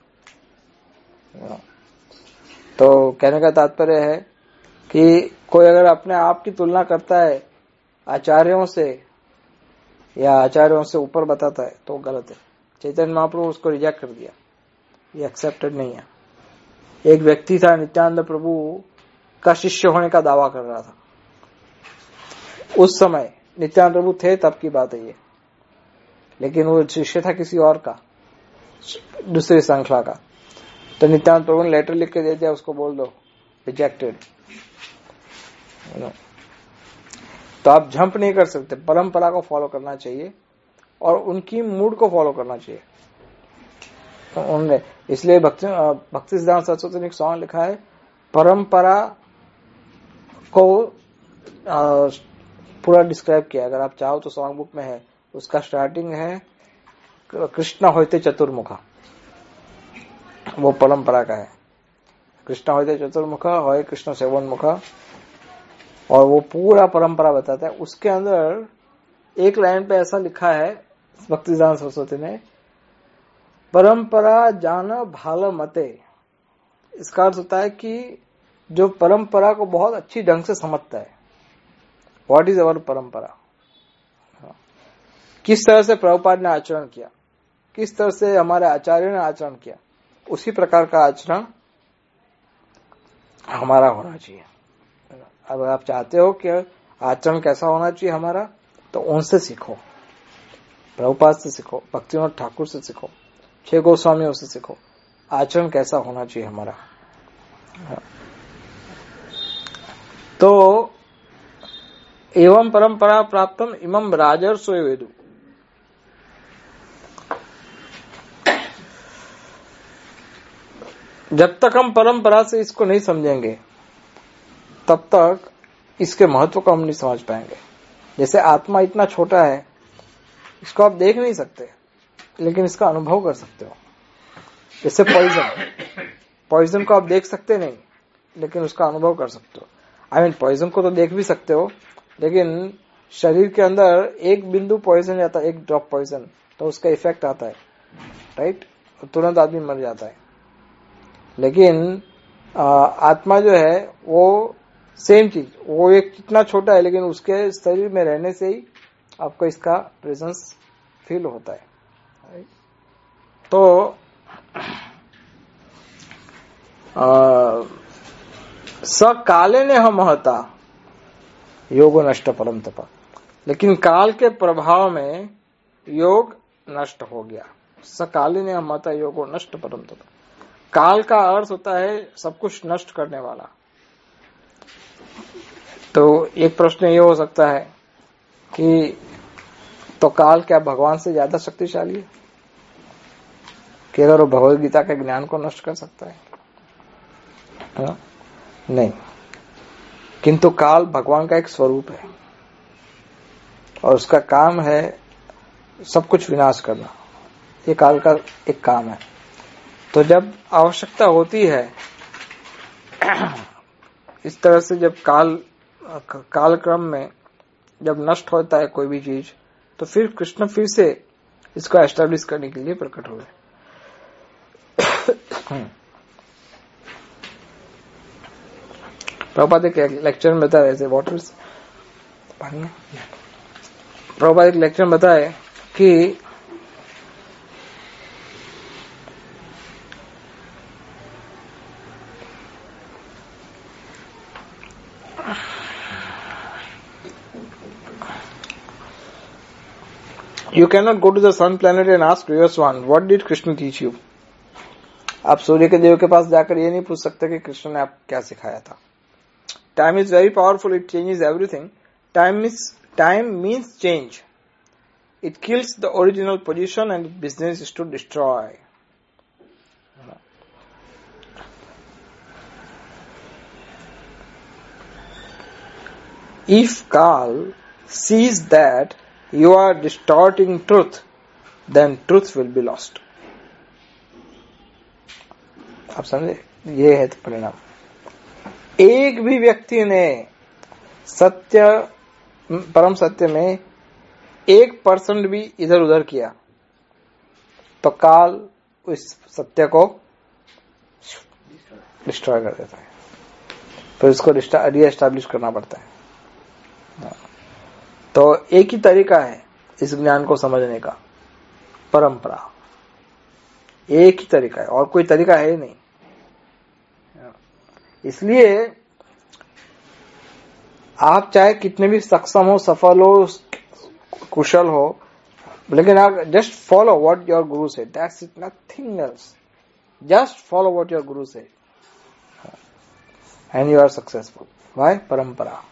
S1: तो कहने का तात्पर्य है कि कोई अगर अपने आप की तुलना करता है आचार्यों से या आचार्यों से ऊपर बताता है तो गलत है। चैतन्य महाप्रभु उसको रिजेक्ट कर दिया, ये एक्सेप्टेड नहीं है। एक व्यक्ति था नित्यानंद प्रभु का शिष्य होने का दावा कर रहा था। उस समय नित्यानंद प्रभु थे तब की बात है ये, लेकिन वो शिष्य था किसी और का, दूसरी श्रृंखला का। तो नित्यानंद प्रभु ने लेटर लिख के दे दिया, उसको बोल दो रिजेक्टेड। तो आप जंप नहीं कर सकते, परंपरा को फॉलो करना चाहिए और उनकी मूड को फॉलो करना चाहिए। तो उन्होंने इसलिए भक्ति सिद्धांत सरस्वती ने एक सॉन्ग लिखा है, परंपरा को पूरा डिस्क्राइब किया। अगर आप चाहो तो सॉन्ग बुक में है, उसका स्टार्टिंग है कृष्ण होते चतुर्मुखा, वो परंपरा का है। कृष्ण होते चतुर्मुखा, होय कृष्ण सेवन मुखा, और वो पूरा परंपरा बताता है। उसके अंदर एक लाइन पे ऐसा लिखा है भक्ति सिद्धांत सरस्वती ने, परंपरा जान भाल मते। इसका अर्थ होता है कि जो परंपरा को बहुत अच्छी ढंग से समझता है, व्हाट इज अवर परंपरा, किस तरह से प्रभुपाद ने आचरण किया, किस तरह से हमारे आचार्यों ने आचरण किया, उसी प्रकार का आचरण हमारा होना चाहिए। अगर आप चाहते हो कि आचरण कैसा होना चाहिए हमारा, तो उनसे सीखो, प्रभुपाद से सीखो, भक्तिनाथ ठाकुर से सीखो, छह गोस्वामियों से सीखो, आचरण कैसा होना चाहिए हमारा। तो एवं परंपरा प्राप्तम इमं राजर्षो वेदु। जब तक हम परंपरा से इसको नहीं समझेंगे तब तक इसके महत्व को हम नहीं समझ पाएंगे। जैसे आत्मा इतना छोटा है, इसको आप देख नहीं सकते लेकिन इसका अनुभव कर सकते हो। जैसे पॉइजन को आप देख सकते नहीं लेकिन उसका अनुभव कर सकते हो। पॉइजन को तो देख भी सकते हो लेकिन शरीर के अंदर एक बिंदु पॉइजन जाता है, एक ड्रॉप पॉइजन, तो उसका इफेक्ट आता है, राइट, तुरंत आदमी मर जाता है। लेकिन आत्मा जो है वो सेम चीज, वो एक कितना छोटा है लेकिन उसके शरीर में रहने से ही आपको इसका प्रेजेंस फील होता है। तो सकाले ने हम महता योगो नष्ट परम तपा, लेकिन काल के प्रभाव में योग नष्ट हो गया। सकाले ने हम महता योगो नष्ट परम तपा। काल का अर्थ होता है सब कुछ नष्ट करने वाला। तो एक प्रश्न ये हो सकता है कि तो काल क्या भगवान से ज्यादा शक्तिशाली है कि अगर वो भगवद गीता के ज्ञान को नष्ट कर सकता है? नहीं, किंतु काल भगवान का एक स्वरूप है और उसका काम है सब कुछ विनाश करना। ये काल का एक काम है। तो जब आवश्यकता होती है इस तरह से, जब कालक्रम में जब नष्ट होता है कोई भी चीज, तो फिर कृष्ण फिर से इसको एस्टैब्लिश करने के लिए प्रकट हुए। प्रभुपाद एक लेक्चर में बताया, ऐसे वाटर पानी है, प्रभुपाद एक लेक्चर में बताया कि You cannot go to the sun planet and ask Vivaswan, what did Krishna teach you? आप सूर्य के देव के पास जाकर ये नहीं पूछ सकते कि कृष्ण ने आप क्या सिखाया था। Time is very powerful, it changes everything. Time means change. It kills the original position and its business is to destroy. If Kal sees that you are distorting truth, then truth will be lost. आप समझे? ये है परिणाम। एक भी व्यक्ति ने सत्य, परम सत्य में 1% भी इधर उधर किया तो काल उस सत्य को डिस्ट्रॉय कर देता है, फिर उसको रीएस्टैब्लिश करना पड़ता है। तो एक ही तरीका है इस ज्ञान को समझने का, परंपरा। एक ही तरीका है, और कोई तरीका है ही नहीं। इसलिए आप चाहे कितने भी सक्षम हो, सफल हो, कुशल हो, लेकिन आप just follow what your guru say, that's it, nothing else. Just follow what your guru say and you are successful. Why? Parampara.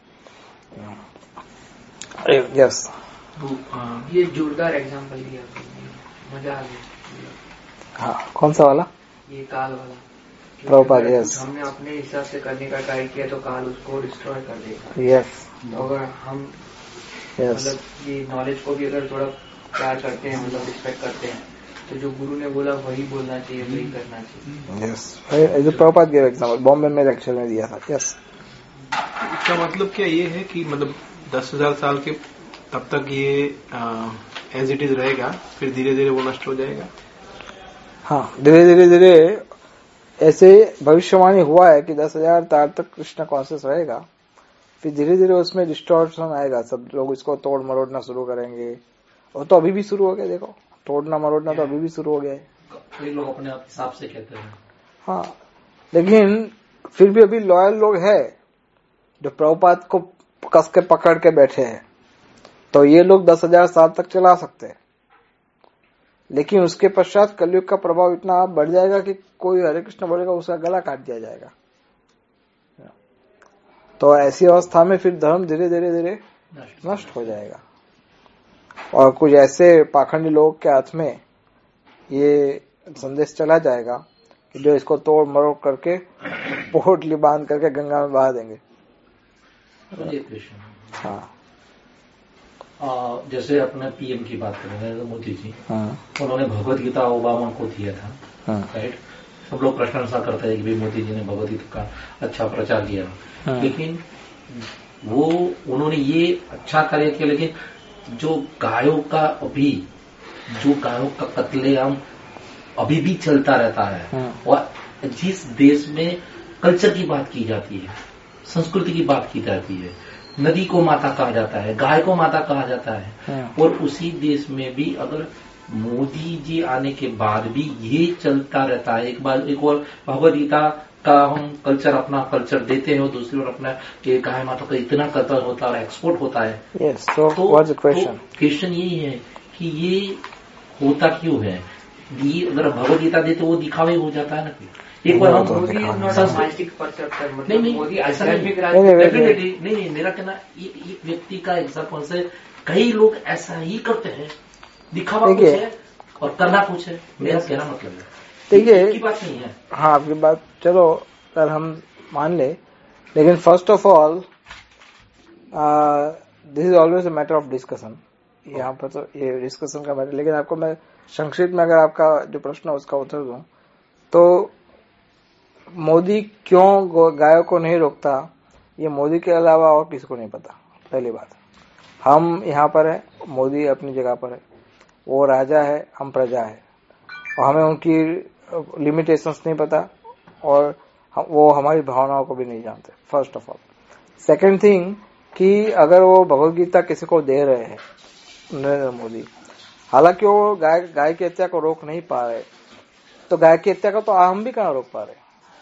S1: Yes,
S7: ये जोरदार एग्जांपल दिया, मजा आ गया।
S1: हाँ, कौन सा वाला?
S7: ये काल वाला।
S1: प्रभुपाद, यस।
S7: हमने अपने हिसाब से करने का ट्राई किया तो काल उसको डिस्ट्रॉय कर देगा।
S1: यस।
S7: तो अगर हम मतलब ये नॉलेज को भी अगर थोड़ा प्यार करते हैं, मतलब रिस्पेक्ट करते हैं, तो जो गुरु ने बोला वही बोलना चाहिए, वही करना चाहिए।
S1: यस, जो प्रभुपाद के एग्जांपल बॉम्बे में लेक्चर में दिया था। यस।
S5: इसका मतलब क्या ये है कि मतलब 10,000 साल के तब तक ये एज इट इज रहेगा, फिर धीरे धीरे वो नष्ट हो जाएगा?
S1: हाँ, धीरे धीरे ऐसे भविष्यवाणी हुआ है कि 10,000 साल तक कृष्ण कॉन्शियस रहेगा, फिर धीरे धीरे उसमें डिस्टॉर्शन आएगा, सब लोग इसको तोड़ मरोड़ना शुरू करेंगे। और तो अभी भी शुरू हो गया, देखो, तोड़ना मरोड़ना तो अभी भी शुरू हो गया है।
S4: कई लोग अपने आप हिसाब से कहते हैं।
S1: हाँ, लेकिन फिर भी अभी लॉयल लोग हैं जो प्रभुपाद को कस के पकड़ के बैठे हैं, तो ये लोग 10,000 साल तक चला सकते हैं। लेकिन उसके पश्चात कलयुग का प्रभाव इतना बढ़ जाएगा कि कोई हरे कृष्ण बोलेगा उसका गला काट दिया जाएगा। तो ऐसी अवस्था में फिर धर्म धीरे धीरे धीरे नष्ट हो जाएगा और कुछ ऐसे पाखंडी लोगों के हाथ में ये संदेश चला जाएगा कि जो इसको तोड़ मरोड़ करके पोटली बांध करके गंगा में बहा देंगे। हाँ,
S4: जैसे अपने पीएम की बात करेंगे मोदी जी, उन्होंने भगवत गीता ओबामा को दिया था, राइट। सब लोग प्रशंसा करते हैं कि मोदी जी ने भगवत गीता का अच्छा प्रचार किया, लेकिन वो उन्होंने ये अच्छा कार्य किया, लेकिन जो गायों का कत्लेआम अभी भी चलता रहता है और जिस देश में कल्चर की बात की जाती है, संस्कृति की बात की जाती है, नदी को माता कहा जाता है, गाय को माता कहा जाता है, और उसी देश में भी अगर मोदी जी आने के बाद भी ये चलता रहता है, एक और भगवद गीता का हम कल्चर अपना कल्चर देते हैं और दूसरी ओर अपना कि गाय माता का इतना कल्चर होता है, एक्सपोर्ट होता है।
S1: तो
S4: क्वेश्चन यही है कि ये होता क्यों है? ये अगर भगवद गीता देते वो दिखावे हो जाता है ना। एक बार हम मोदी ऐसा नहीं, मेरा कहना एक व्यक्ति का एग्जाम्पल से कई लोग ऐसा ही करते हैं, दिखावा कुछ है और करना कुछ है, मेरा कहना मतलब है।
S1: देखिए,
S4: की बात नहीं है।
S1: हाँ, आपकी बात चलो अगर हम मान ले, लेकिन first of all this is always a matter of discussion. यहाँ पर तो ये डिस्कशन का मैटर, लेकिन आपको मैं संक्षिप्त में अगर आपका जो प्रश्न है उसका उत्तर दूं तो मोदी क्यों गायों को नहीं रोकता, ये मोदी के अलावा और किसी को नहीं पता। पहली बात, हम यहाँ पर है, मोदी अपनी जगह पर है, वो राजा है, हम प्रजा है, और हमें उनकी लिमिटेशंस नहीं पता और वो हमारी भावनाओं को भी नहीं जानते, first of all. Second thing कि अगर वो भगवद गीता किसी को दे रहे हैं नरेंद्र मोदी, हालांकि वो गाय की हत्या को रोक नहीं पा रहे, तो गाय की हत्या को तो हम भी कहाँ रोक पा रहे,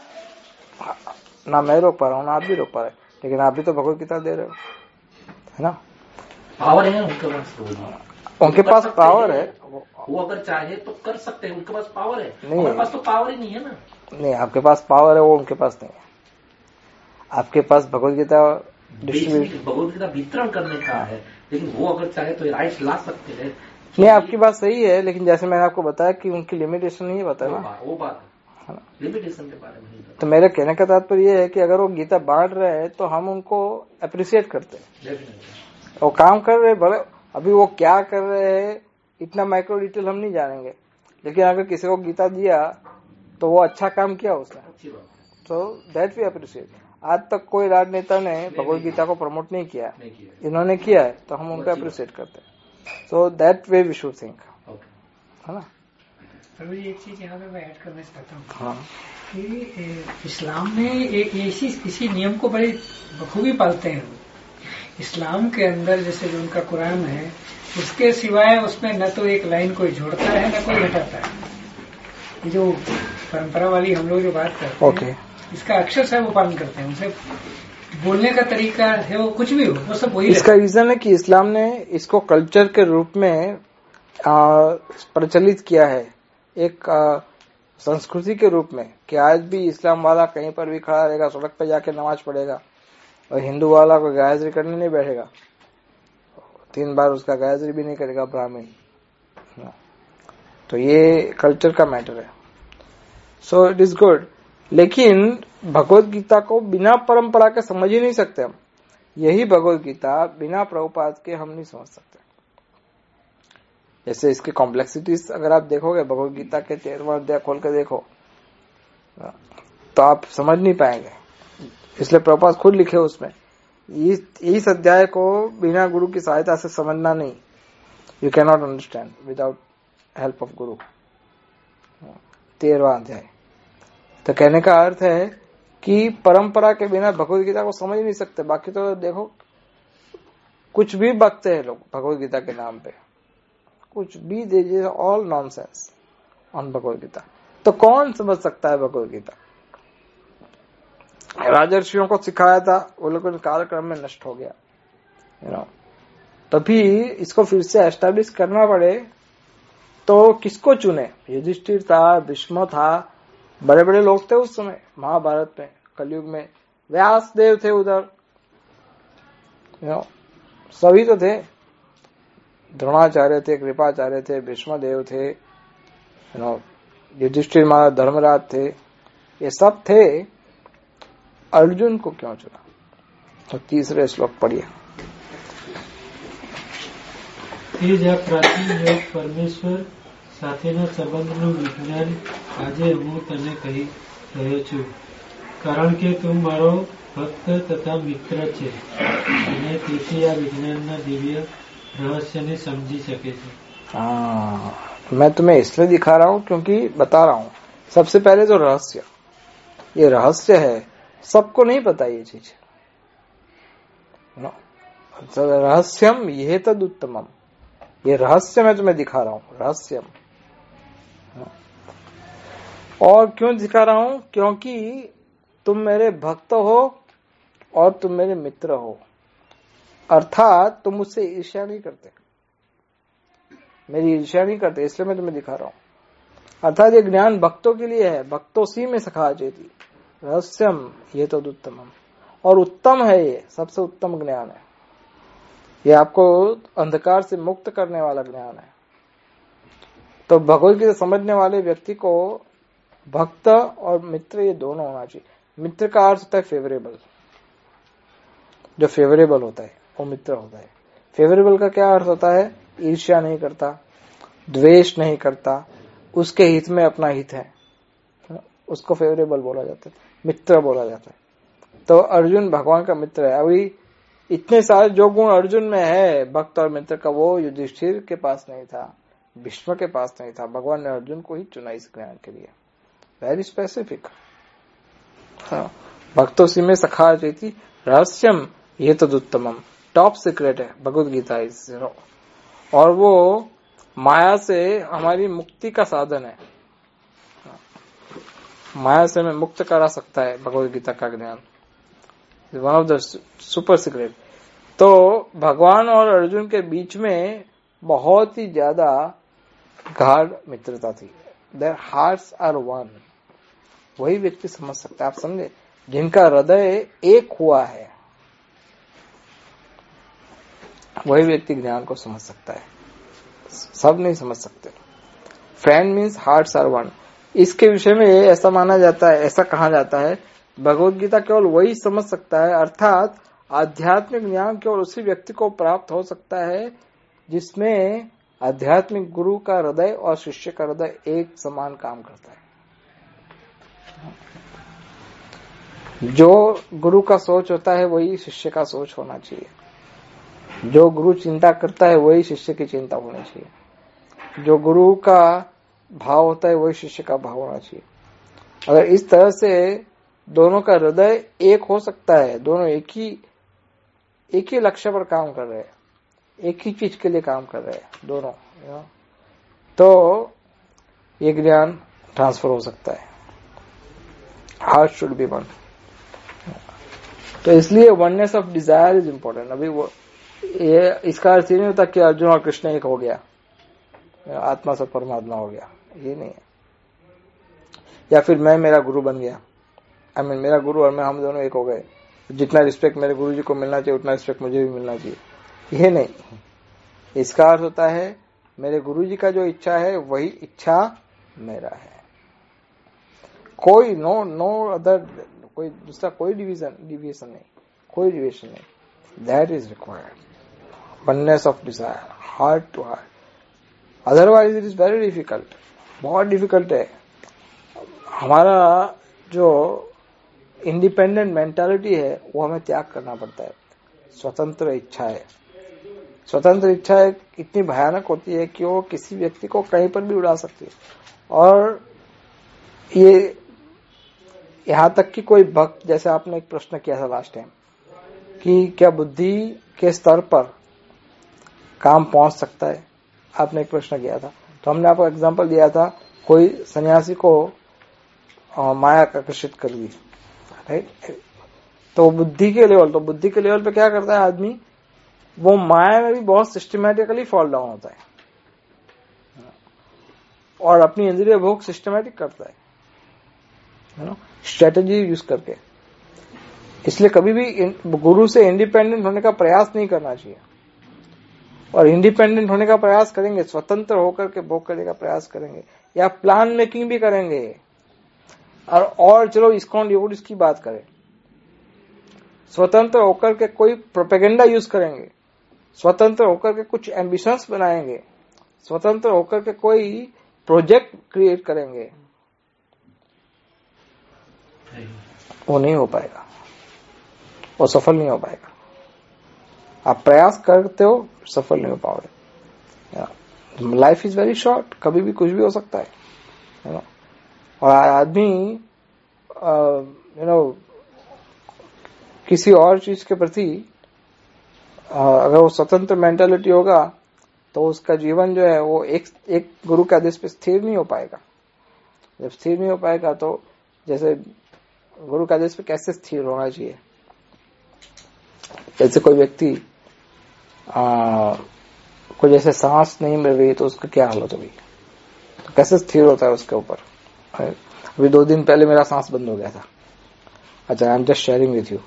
S1: ना मैं रोक पा रहा हूँ ना आप भी रोक पा रहे, लेकिन आप भी तो भगवद गीता दे रहे हो, है ना।
S4: पावर है
S1: उनके पास पावर है,
S4: वो अगर चाहे तो कर सकते हैं, उनके पास पावर है। हमारे पास तो पावर ही नहीं है ना।
S1: नहीं, आपके पास पावर है, वो उनके पास नहीं है। आपके पास भगवद गीता
S4: वितरण करने का है, लेकिन वो अगर चाहे तो राइट ला सकते हैं।
S1: नहीं, आपकी बात सही है, लेकिन जैसे मैंने आपको बताया कि उनकी लिमिटेशन नहीं बता ना, वो बात है
S4: लिमिटेशन के बारे में।
S1: तो मेरे कहने का तात्पर्य ये है कि अगर वो गीता बांट रहे हैं तो हम उनको अप्रिशिएट करते हैं, वो काम कर रहे, भले अभी वो क्या कर रहे हैं इतना माइक्रो डिटेल हम नहीं जानेंगे, लेकिन अगर किसी को गीता दिया तो वो अच्छा काम किया उसने, तो दैट वी अप्रिशिएट। आज तक कोई राजनेता ने भगवद गीता को प्रमोट नहीं किया, इन्होंने किया है तो हम उनको अप्रिशिएट करते हैं। So that way we should think, है ना।
S3: प्रभु जी, एक चीज यहाँ पे मैं ऐड करना चाहता हूँ।
S1: हाँ,
S3: कि इस्लाम में एक इसी नियम को बड़ी बखूबी पालते हैं। इस्लाम के अंदर जैसे जो उनका कुरान है, उसके सिवाय उसमें न तो एक लाइन कोई जोड़ता है न कोई घटाता है। ये जो परंपरा वाली हम लोग जो बात करते हैं, इसका अक्षर से वो पालन करते हैं, उनसे बोलने का तरीका है वो कुछ भी हो, वो सब वही।
S1: इसका रीजन है कि इस्लाम ने इसको कल्चर के रूप में प्रचलित किया है, एक संस्कृति के रूप में, कि आज भी इस्लाम वाला कहीं पर भी खड़ा रहेगा, सड़क पर जाके नमाज पढ़ेगा, और हिंदू वाला कोई गायत्री करने नहीं बैठेगा, 3 बार उसका गायत्री भी नहीं करेगा ब्राह्मण। तो ये कल्चर का मैटर है। सो इट इज गुड, लेकिन भगवद गीता को बिना परंपरा के समझ ही नहीं सकते हम। यही भगवद गीता बिना प्रभुपाद के हम नहीं समझ सकते। जैसे इसकी कॉम्प्लेक्सिटीज अगर आप देखोगे, भगवद गीता के 13वां अध्याय खोल के देखो तो आप समझ नहीं पाएंगे, इसलिए प्रभुपाद खुद लिखे उसमें, इस अध्याय को बिना गुरु की सहायता से समझना नहीं, you can not understand without help of guru. 13वां अध्याय। तो कहने का अर्थ है कि परंपरा के बिना भगवद गीता को समझ नहीं सकते। बाकी तो देखो कुछ भी बकते हैं लोग भगवद गीता के नाम पे, कुछ भी दीजिए, all nonsense on Bhagavad Gita. तो कौन समझ सकता है भगवद गीता? राजर्षियों को सिखाया था, वो लोग कालक्रम में नष्ट हो गया, तभी इसको फिर से एस्टैब्लिश करना पड़े तो किसको चुने? युधिष्ठिर था, भीष्म था, बड़े बड़े लोग थे उस समय महाभारत में, कलयुग में व्यास देव थे उधर, सभी तो थे, द्रोणाचार्य थे, कृपाचार्य थे, भीष्मदेव थे, युधिष्ठिर महाराज, धर्मराज थे, ये सब थे। अर्जुन को क्यों चुना? तो तीसरे श्लोक पढ़िए।
S8: प्राचीन योग परमेश्वर સાથેના સંબંધનું વિજ્ઞાન આજે હું તને કહી રહ્યો છું, કારણ કે તું મારો ભક્ત તથા મિત્ર છે અને તેથી આ વિજ્ઞાનના દિવ્ય રહસ્યને સમજી શકે છે।
S1: मैं तुम्हें इसलिए दिखा रहा हूं क्योंकि बता रहा हूं। सबसे पहले तो रहस्य, ये रहस्य है, सबको नहीं पता ये चीज। रहस्यम ये तद उत्तमम, ये रहस्य मैं तुम्हें दिखा रहा हूं, रहस्यम। और क्यों दिखा रहा हूं? क्योंकि तुम मेरे भक्त हो और तुम मेरे मित्र हो, अर्थात तुम मुझसे ईर्ष्या नहीं करते, मेरी ईर्ष्या नहीं करते, इसलिए मैं तुम्हें दिखा रहा हूं। अर्थात ये ज्ञान भक्तों के लिए है, भक्तों सी में सखा चेती, रहस्यम ये तो उत्तमम। और उत्तम है, ये सबसे उत्तम ज्ञान है, ये आपको अंधकार से मुक्त करने वाला ज्ञान है। तो भगवत गीता समझने वाले व्यक्ति को भक्त और मित्र ये दोनों होना चाहिए। मित्र का अर्थ होता है फेवरेबल, जो फेवरेबल होता है वो मित्र होता है। फेवरेबल का क्या अर्थ होता है? ईर्ष्या नहीं करता, द्वेष नहीं करता, उसके हित में अपना हित है, उसको फेवरेबल बोला जाता है, मित्र बोला जाता है। तो अर्जुन भगवान का मित्र है। अभी इतने सारे जो गुण अर्जुन में है भक्त और मित्र का, वो युधिष्ठिर के पास नहीं था, भीष्म के पास नहीं था। भगवान ने अर्जुन को ही चुना इस ज्ञान के लिए, वेरी स्पेसिफिक। हाँ, भक्तों सी में सखा चेती, रहस्यम ये तो उत्तमम, टॉप सीक्रेट है भगवत गीता इज, और वो माया से हमारी मुक्ति का साधन है। माया से हमें मुक्त करा सकता है भगवत गीता का ज्ञान, one of the super secret. तो भगवान और अर्जुन के बीच में बहुत ही ज्यादा गाढ़ मित्रता थी। देयर हार्ट्स आर वन, वही व्यक्ति समझ सकता है। आप समझे, जिनका हृदय एक हुआ है वही व्यक्ति ज्ञान को समझ सकता है, सब नहीं समझ सकते। Friend means hearts are one. इसके विषय में ऐसा माना जाता है, ऐसा कहा जाता है, भगवत गीता केवल वही समझ सकता है, अर्थात आध्यात्मिक ज्ञान केवल उसी व्यक्ति को प्राप्त हो सकता है जिसमें आध्यात्मिक गुरु का हृदय और शिष्य का हृदय एक समान काम करता है। जो गुरु का सोच होता है वही शिष्य का सोच होना चाहिए, जो गुरु चिंता करता है वही शिष्य की चिंता होनी चाहिए, जो गुरु का भाव होता है वही शिष्य का भाव होना चाहिए। अगर इस तरह से दोनों का हृदय एक हो सकता है, दोनों एक ही लक्ष्य पर काम कर रहे हैं, एक ही चीज के लिए काम कर रहे हैं दोनों, तो ये ज्ञान ट्रांसफर हो सकता है। Heart should be one. तो इसलिए oneness of desire is important. अभी वो ये इसका अर्थ ही नहीं होता कि अर्जुन और कृष्ण एक हो गया, आत्मा से परमात्मा हो गया, ये नहीं है। या फिर मैं मेरा गुरु बन गया, मेरा गुरु और मैं, हम दोनों एक हो गए, जितना रिस्पेक्ट मेरे गुरु जी को मिलना चाहिए उतना रिस्पेक्ट मुझे भी मिलना चाहिए, ये नहीं। इसका अर्थ होता है मेरे गुरु जी का जो इच्छा है वही इच्छा मेरा है, कोई नो अदर, कोई दूसरा कोई डिविएशन नहीं, कोई डिविएशन नहीं। That is required, oneness of desire, heart to heart. Otherwise it is very difficult, बहुत डिफिकल्ट है। हमारा जो इंडिपेंडेंट मेंटालिटी है वो हमें त्याग करना पड़ता है। स्वतंत्र इच्छा है, स्वतंत्र इच्छा इतनी भयानक होती है कि वो किसी व्यक्ति को कहीं पर भी उड़ा सकती है। और ये यहां तक कि कोई भक्त, जैसे आपने एक प्रश्न किया था लास्ट टाइम कि क्या बुद्धि के स्तर पर काम पहुंच सकता है, आपने एक प्रश्न किया था, तो हमने आपको एग्जांपल दिया था, कोई सन्यासी को माया आकर्षित कर दी, राइट। तो बुद्धि के लेवल पे क्या करता है आदमी, वो माया में भी बहुत सिस्टमैटिकली फॉल डाउन होता है और अपनी इंद्रिय भोग सिस्टमैटिक करता है, स्ट्रेटेजी यूज करके। इसलिए कभी भी गुरु से इंडिपेंडेंट होने का प्रयास नहीं करना चाहिए। और इंडिपेंडेंट होने का प्रयास करेंगे, स्वतंत्र होकर के भोग करने का प्रयास करेंगे, या प्लान मेकिंग भी करेंगे। और चलो इस्कॉन डिवोटीज की बात करें, स्वतंत्र होकर के कोई प्रोपेगेंडा यूज करेंगे, स्वतंत्र होकर के कुछ एम्बिशंस बनाएंगे, स्वतंत्र होकर के कोई प्रोजेक्ट क्रिएट करेंगे, वो नहीं हो पाएगा, वो सफल नहीं हो पाएगा। आप प्रयास करते हो, सफल नहीं हो पाओगे। लाइफ इज वेरी शॉर्ट, कभी भी कुछ भी हो सकता है। और आदमी किसी और चीज के प्रति अगर वो स्वतंत्र मेंटालिटी होगा तो उसका जीवन जो है वो एक गुरु के आदेश पे स्थिर नहीं हो पाएगा। जब स्थिर नहीं हो पाएगा तो जैसे गुरु के आदेश पे कैसे स्थिर होना चाहिए, जैसे कोई व्यक्ति कोई जैसे सांस नहीं मिल रही तो उसका क्या हाल होता है, तो कैसे स्थिर होता है उसके ऊपर। अभी 2 दिन पहले मेरा सांस बंद हो गया था। अच्छा, I am just sharing with you,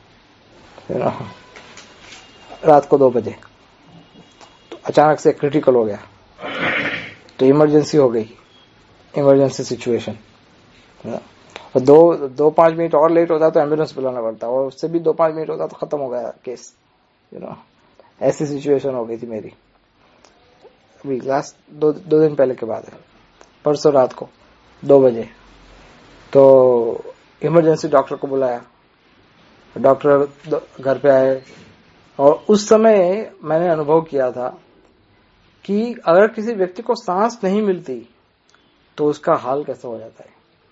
S1: रात को 2 बजे तो अचानक से क्रिटिकल हो गया, तो इमरजेंसी हो गई, इमरजेंसी सिचुएशन। और 2-5 मिनट और लेट होता तो एम्बुलेंस बुलाना पड़ता, और उससे भी 2-5 मिनट होता तो खत्म हो गया केस। ऐसी सिचुएशन हो गई थी मेरी अभी लास्ट 2 दिन पहले के बाद है, परसों रात को 2 बजे। तो इमरजेंसी डॉक्टर को बुलाया, डॉक्टर घर पे आए, और उस समय मैंने अनुभव किया था कि अगर किसी व्यक्ति को सांस नहीं मिलती तो उसका हाल कैसा हो जाता है,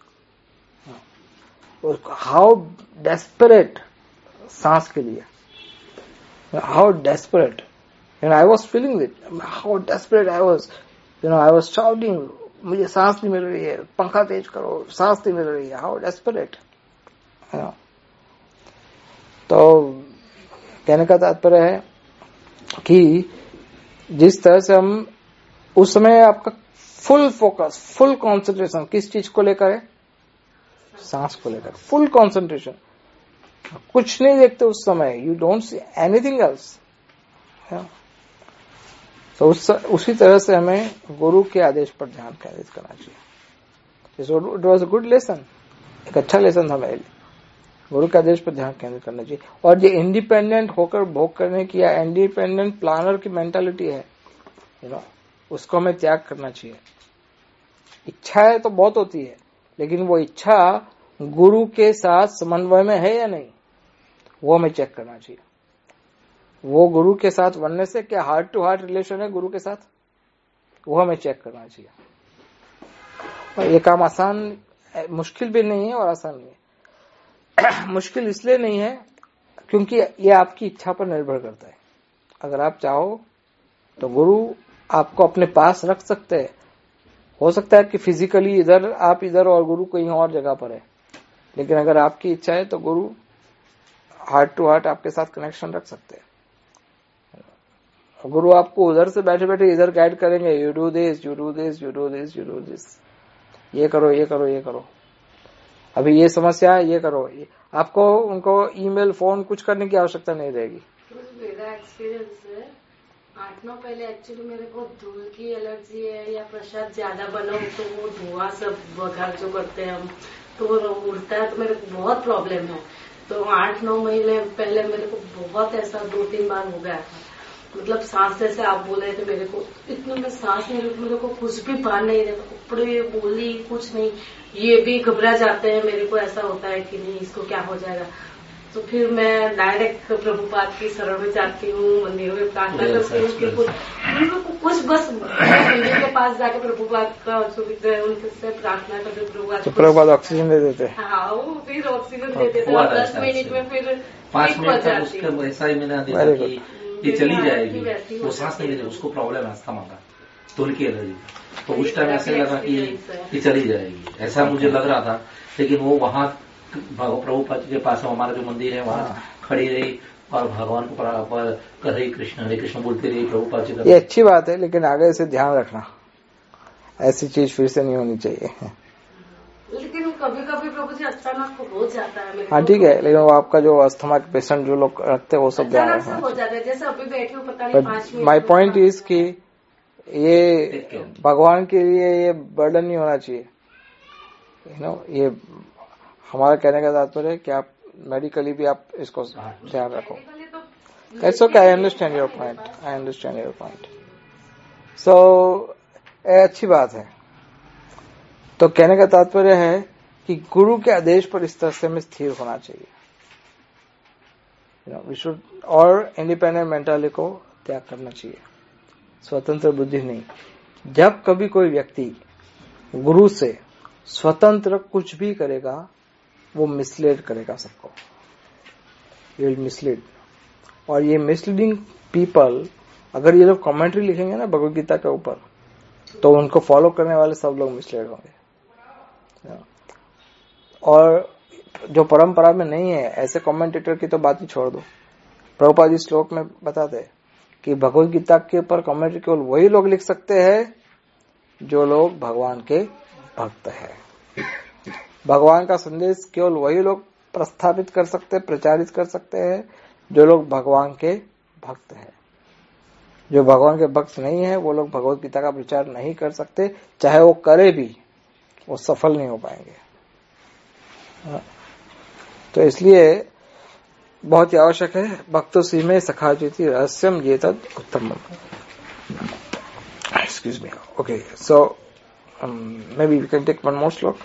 S1: हाउ डेस्परेट सांस के लिए, how desperate, I was feeling it, how desperate I was, I was shouting, मुझे सांस नहीं मिल रही है, पंखा तेज करो, सांस नहीं मिल रही है, how desperate, तो कहने का तात्पर्य है कि जिस तरह से हम उस समय आपका फुल फोकस, फुल कंसंट्रेशन किस चीज को लेकर है, सांस को लेकर, फुल कंसंट्रेशन, कुछ नहीं देखते उस समय, you don't see anything else. तो उसी तरह से हमें गुरु के आदेश पर ध्यान केंद्रित करना चाहिए। It was a good lesson, एक अच्छा लेसन था मेरे लिए, गुरु के आदेश पर ध्यान केंद्रित करना चाहिए। और ये इंडिपेंडेंट होकर भोग करने की या इंडिपेंडेंट प्लानर की मेंटालिटी है, उसको हमें त्याग करना चाहिए। इच्छाएं तो बहुत होती है, लेकिन वो इच्छा गुरु के साथ समन्वय में है या नहीं, वो हमें चेक करना चाहिए। वो गुरु के साथ बनने से क्या हार्ट टू हार्ट रिलेशन है गुरु के साथ, वो हमें चेक करना चाहिए। और ये काम आसान, मुश्किल भी नहीं है और आसान नहीं है। मुश्किल इसलिए नहीं है क्योंकि ये आपकी इच्छा पर निर्भर करता है। अगर आप चाहो तो गुरु आपको अपने पास रख सकते हैं। हो सकता है कि फिजिकली आप इधर और गुरु कहीं और जगह पर है, लेकिन अगर आपकी इच्छा है तो गुरु हार्ट टू हार्ट आपके साथ कनेक्शन रख सकते हैं। गुरु आपको उधर से बैठे बैठे इधर गाइड करेंगे, you do this, you do this, you do this, you do this, ये करो, ये करो, ये करो, अभी ये समस्या है, ये करो। आपको उनको ईमेल, फोन कुछ करने की आवश्यकता नहीं रहेगी।
S2: मेरा एक्सपीरियंस है, 8-9 पहले एक्चुअली मेरे को धूल की एलर्जी है, या प्रसाद ज्यादा बनाओ तो वो धुआं सब वगैरह जो करते हैं हम, तो वो उड़ता है, तो मेरे को बहुत प्रॉब्लम है। तो 8-9 महीने पहले मेरे को बहुत ऐसा 2-3 बार हो गया था। मतलब सांस जैसे आप बोल रहे थे, मेरे को इतना में सांस नहीं, मेरे को कुछ भी भान नहीं रहता, कपड़े बोली कुछ नहीं, ये भी घबरा जाते हैं, मेरे को ऐसा होता है कि नहीं इसको क्या हो जाएगा। तो फिर मैं डायरेक्ट प्रभुपाद की शरण में जाती हूँ, मंदिर में प्रार्थना करती हूँ कि कुछ बस मंदिर के पास जाके प्रभुपाद का सुविधा उनसे प्रार्थना करते,
S1: प्रभुपाद ऑक्सीजन दे देते।
S2: हाँ, वो फिर ऑक्सीजन दे देते, 10 मिनट में फिर
S4: 5 मिनट तक ऐसा ही मैंने देखा कि ये चली जाएगी, वो सांस नहीं लेगी, उसको प्रॉब्लम है अस्थमा का, धूल की एलर्जी। तो उस टाइम ऐसे लगा कि चली जाएगी, ऐसा मुझे लग रहा था। लेकिन वो वहां प्रभुपाद के पास हमारा जो मंदिर है वहां खड़ी रही और भगवान को हरे कृष्ण बोलते रही, प्रभुपाद जी।
S1: ये अच्छी बात है, लेकिन आगे से ध्यान रखना, ऐसी चीज फिर से नहीं होनी चाहिए।
S2: लेकिन कभी कभी प्रभु जी अच्छा अचानक हो जाता है मेरे
S1: हाँ
S2: को।
S1: ठीक है, लेकिन वो आपका जो अस्थमा के पेशेंट जो लोग रखते हैं वो सब ध्यान
S2: अचानक से हो
S1: रखना।
S2: जाता है, जैसे अभी बैठी हूँ पता नहीं 5 मिनट।
S1: माई पॉइंट इज कि ये भगवान के लिए ये बर्डन नहीं होना चाहिए, ये हमारा कहने का तात्पर्य है कि आप मेडिकली भी आप इसको ध्यान रखो। That's okay, I understand your point. I understand your point. So, अच्छी बात है। तो कहने का तात्पर्य है कि गुरु के आदेश पर इस तरह से हमें स्थिर होना चाहिए। We should, और इंडिपेंडेंट मेंटालिटी को त्याग करना चाहिए, स्वतंत्र बुद्धि नहीं। जब कभी कोई व्यक्ति गुरु से स्वतंत्र कुछ भी करेगा वो मिसलीड करेगा सबको, ये विल मिसलीड। और ये मिसलीडिंग पीपल, अगर ये लोग कमेंट्री लिखेंगे ना भगवद गीता के ऊपर, तो उनको फॉलो करने वाले सब लोग मिसलीड होंगे। और जो परंपरा में नहीं है ऐसे कमेंटेटर की तो बात ही छोड़ दो। प्रभुपाद जी श्लोक में बताते हैं कि भगवद गीता के ऊपर कमेंट्री केवल वही लोग लिख सकते हैं जो लोग भगवान के भक्त हैं। भगवान का संदेश केवल वही लोग प्रस्थापित कर सकते, प्रचारित कर सकते हैं जो लोग भगवान के भक्त हैं। जो भगवान के भक्त नहीं है वो लोग भगवद गीता का प्रचार नहीं कर सकते, चाहे वो करे भी वो सफल नहीं हो पाएंगे। तो इसलिए बहुत ही आवश्यक है भक्तों सी में सखाचिति रहस्यम ये तद उत्तम। Excuse me, okay, so may be we can take one more shloka,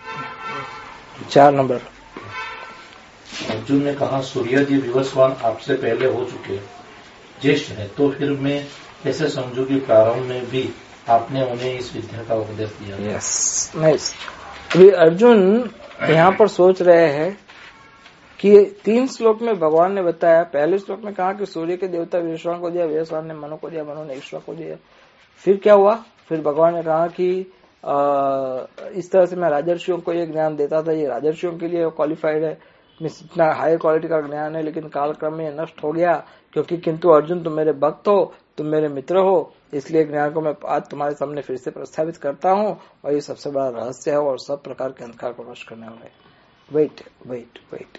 S1: 4 number.
S4: Arjun ने कहा, सूर्य जी विवस्वान आपसे पहले हो चुके, ज्येष्ठ है, तो फिर मैं कैसे समझूं कि प्रारंभ में भी आपने उन्हें इस विद्या का उपदेश दिया?
S1: Yes, nice. अभी अर्जुन यहाँ पर सोच रहे हैं कि 3 श्लोक में भगवान ने बताया। पहले श्लोक में कहा कि सूर्य के देवता विवस्वान को दिया, विवस्वान ने मनु को दिया, मनु ने ईश्वर को दिया। फिर क्या हुआ? फिर भगवान ने कहा कि इस तरह से मैं राजर्षियों को ये ज्ञान देता था, ये राजर्षियों के लिए क्वालिफाइड है, इतना हाई क्वालिटी का ज्ञान है, लेकिन कालक्रम में नष्ट हो गया क्योंकि किंतु अर्जुन तुम मेरे भक्त हो, तुम मेरे मित्र हो, इसलिए ज्ञान को मैं आज तुम्हारे सामने फिर से प्रस्तावित करता हूँ और ये सबसे बड़ा रहस्य है और सब प्रकार के अंधकार को नष्ट करने वाला है। वेट वेट वेट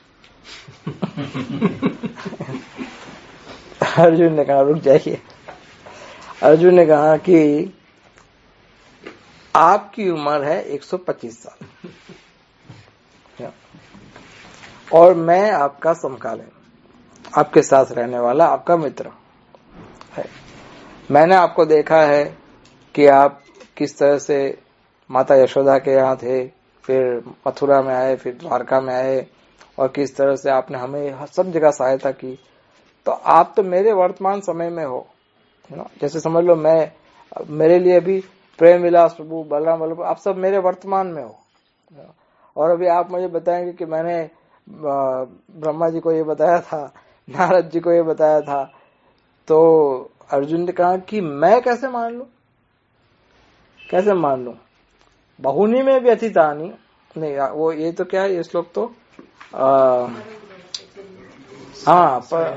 S1: अर्जुन ने कहा रुक जाइए। अर्जुन ने कहा कि आपकी उम्र है 125 साल और मैं आपका समकालीन, आपके साथ रहने वाला आपका मित्र है। मैंने आपको देखा है कि आप किस तरह से माता यशोदा के यहाँ थे, फिर मथुरा में आए, फिर द्वारका में आए और किस तरह से आपने हमें सब जगह सहायता की। तो आप तो मेरे वर्तमान समय में हो, जैसे समझ लो मैं, मेरे लिए भी प्रेम विलास प्रभु बलराम वल्लभ आप सब मेरे वर्तमान में हो। और अभी आप मुझे बताएंगे कि मैंने ब्रह्मा जी को ये बताया था, नारद जी को ये बताया था, तो अर्जुन ने कहा कि मैं कैसे मान लूं, कैसे मान लूं? बहुनी में भी अतितानी नहीं, वो ये तो क्या है ये श्लोक तो हाँ पर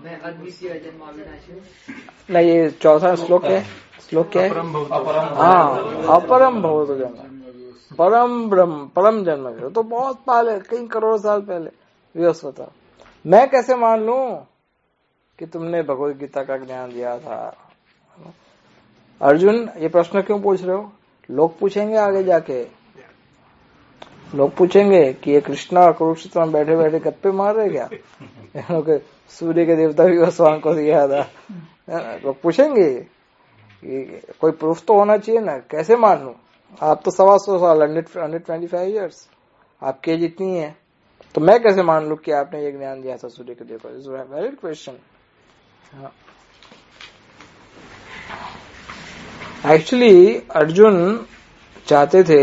S1: नहीं, ये 4था श्लोक है। श्लोक क्या है? हाँ, अपरम भवतो जन्म, परम ब्रह्म, परम जन्म, तो बहुत पहले, कई करोड़ साल पहले विवस्वता। मैं कैसे मान लूं कि तुमने भगवद गीता का ज्ञान दिया था? अर्जुन ये प्रश्न क्यों पूछ रहे हो? लोग पूछेंगे आगे जाके, लोग पूछेंगे कि ये कृष्णा और कुरुक्षेत्र में बैठे बैठे गप्पे मार रहे क्या? सूर्य के देवता विवस्वान को दिया था, लोग पूछेंगे, कोई प्रूफ तो होना चाहिए ना, कैसे मान लूं? आप तो 125 साल, 125 ईयर्स आपके जितनी है, तो मैं कैसे मान लूं कि आपने ये ज्ञान दिया था सूर्य के देवता? Is a valid question. Actually Arjun चाहते थे,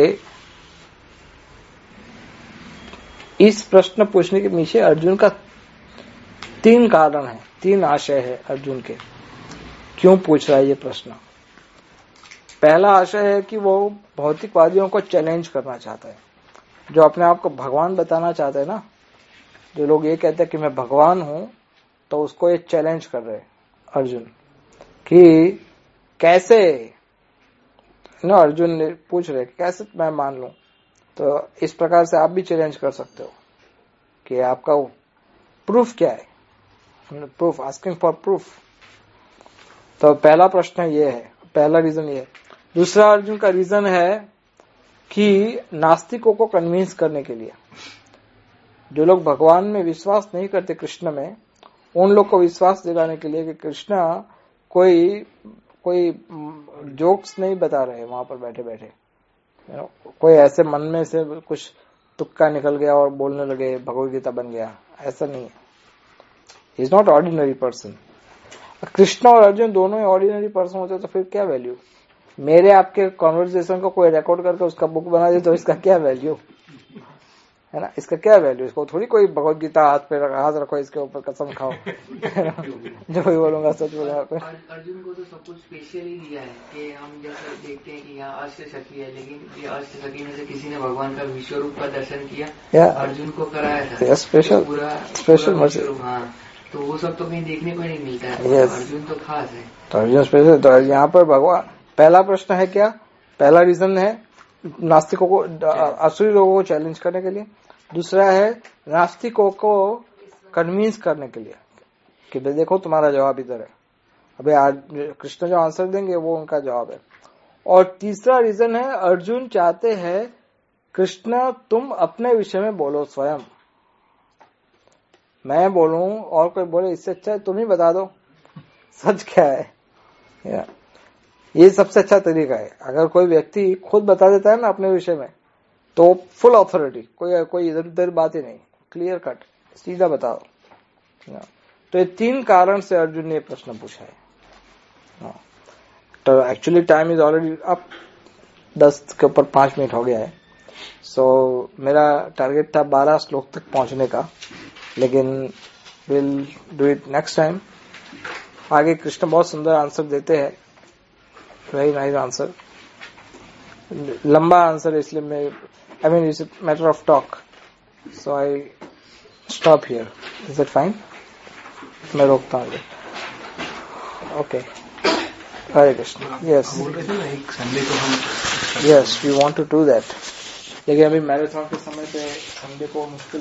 S1: इस प्रश्न पूछने के पीछे अर्जुन का 3 कारण है, 3 आशय है अर्जुन के, क्यों पूछ रहा है ये प्रश्न। पहला आशय है कि वो भौतिकवादियों को चैलेंज करना चाहता है, जो अपने आप को भगवान बताना चाहते हैं ना, जो लोग ये कहते हैं कि मैं भगवान हूं, तो उसको ये चैलेंज कर रहे हैं अर्जुन कि कैसे, अर्जुन ने पूछ रहे कैसे मैं मान लूं तो इस प्रकार से आप भी चैलेंज कर सकते हो कि आपका प्रूफ क्या है, प्रूफ, आस्किंग फॉर प्रूफ। तो पहला प्रश्न ये है, पहला रीजन ये है। दूसरा अर्जुन का रीजन है कि नास्तिकों को कन्विंस करने के लिए, जो लोग भगवान में विश्वास नहीं करते, कृष्ण में, उन लोग को विश्वास दिलाने के लिए कि कृष्ण कोई जोक्स नहीं बता रहे वहां पर बैठे बैठे, कोई ऐसे मन में से कुछ तुक्का निकल गया और बोलने लगे भगवद गीता बन गया, ऐसा नहीं है। He is not ordinary person. Krishna और अर्जुन दोनों ही ऑर्डिनरी पर्सन होते तो फिर क्या वैल्यू? मेरे आपके कॉन्वर्सेशन को कोई रिकॉर्ड करके उसका बुक बना दे तो इसका क्या वैल्यू है ना? इसका क्या वैल्यू? इसको थोड़ी कोई भगवद गीता हाथ रखो इसके ऊपर कसम खाओ जो भी बोलूंगा सच बोलूंगा।
S7: अर्जुन को तो सब कुछ स्पेशल ही दिया है कि हम जैसे देखते हैं कि यहाँ अष्ट सखी है, लेकिन ये अष्ट सखी में से किसी ने भगवान का विश्व रूप का दर्शन किया, अर्जुन को कराया था
S1: स्पेशल
S7: स्पेशल। हाँ, तो वो सब तो कहीं देखने को नहीं मिलता है। अर्जुन तो खास है,
S1: तो अर्जुन स्पेशल। तो यहाँ पर भगवान, पहला प्रश्न है क्या, पहला रीजन है नास्तिकों को, असुरी लोगों को चैलेंज करने के लिए। दूसरा है नास्तिकों को कन्विंस करने के लिए कि देखो तुम्हारा जवाब इधर है, अबे आज कृष्ण जो आंसर देंगे वो उनका जवाब है। और तीसरा रीजन है अर्जुन चाहते हैं कृष्ण तुम अपने विषय में बोलो, स्वयं मैं बोलूं और कोई बोले इससे अच्छा है तुम ही बता दो सच क्या है। ये सबसे अच्छा तरीका है। अगर कोई व्यक्ति खुद बता देता है ना अपने विषय में तो फुल ऑथोरिटी, कोई इधर उधर बात ही नहीं, क्लियर कट, सीधा बताओ। तो ये 3 कारण से अर्जुन ने प्रश्न पूछा है। तो actually time is already up, 10 के ऊपर 5 मिनट हो गया है। सो मेरा टारगेट था 12 श्लोक तक पहुंचने का, लेकिन will do it next time. आगे कृष्ण बहुत सुंदर आंसर देते हैं, वेरी नाइस आंसर, लंबा आंसर, इसलिए मैं I mean it's a matter of talk, so I stop here. Is that fine? मैं रोकता हूँ। Okay. Hare Krishna. Yes. Yes, we want to do that. लेकिन अभी मैराथन के समय पे संडे को मुश्किल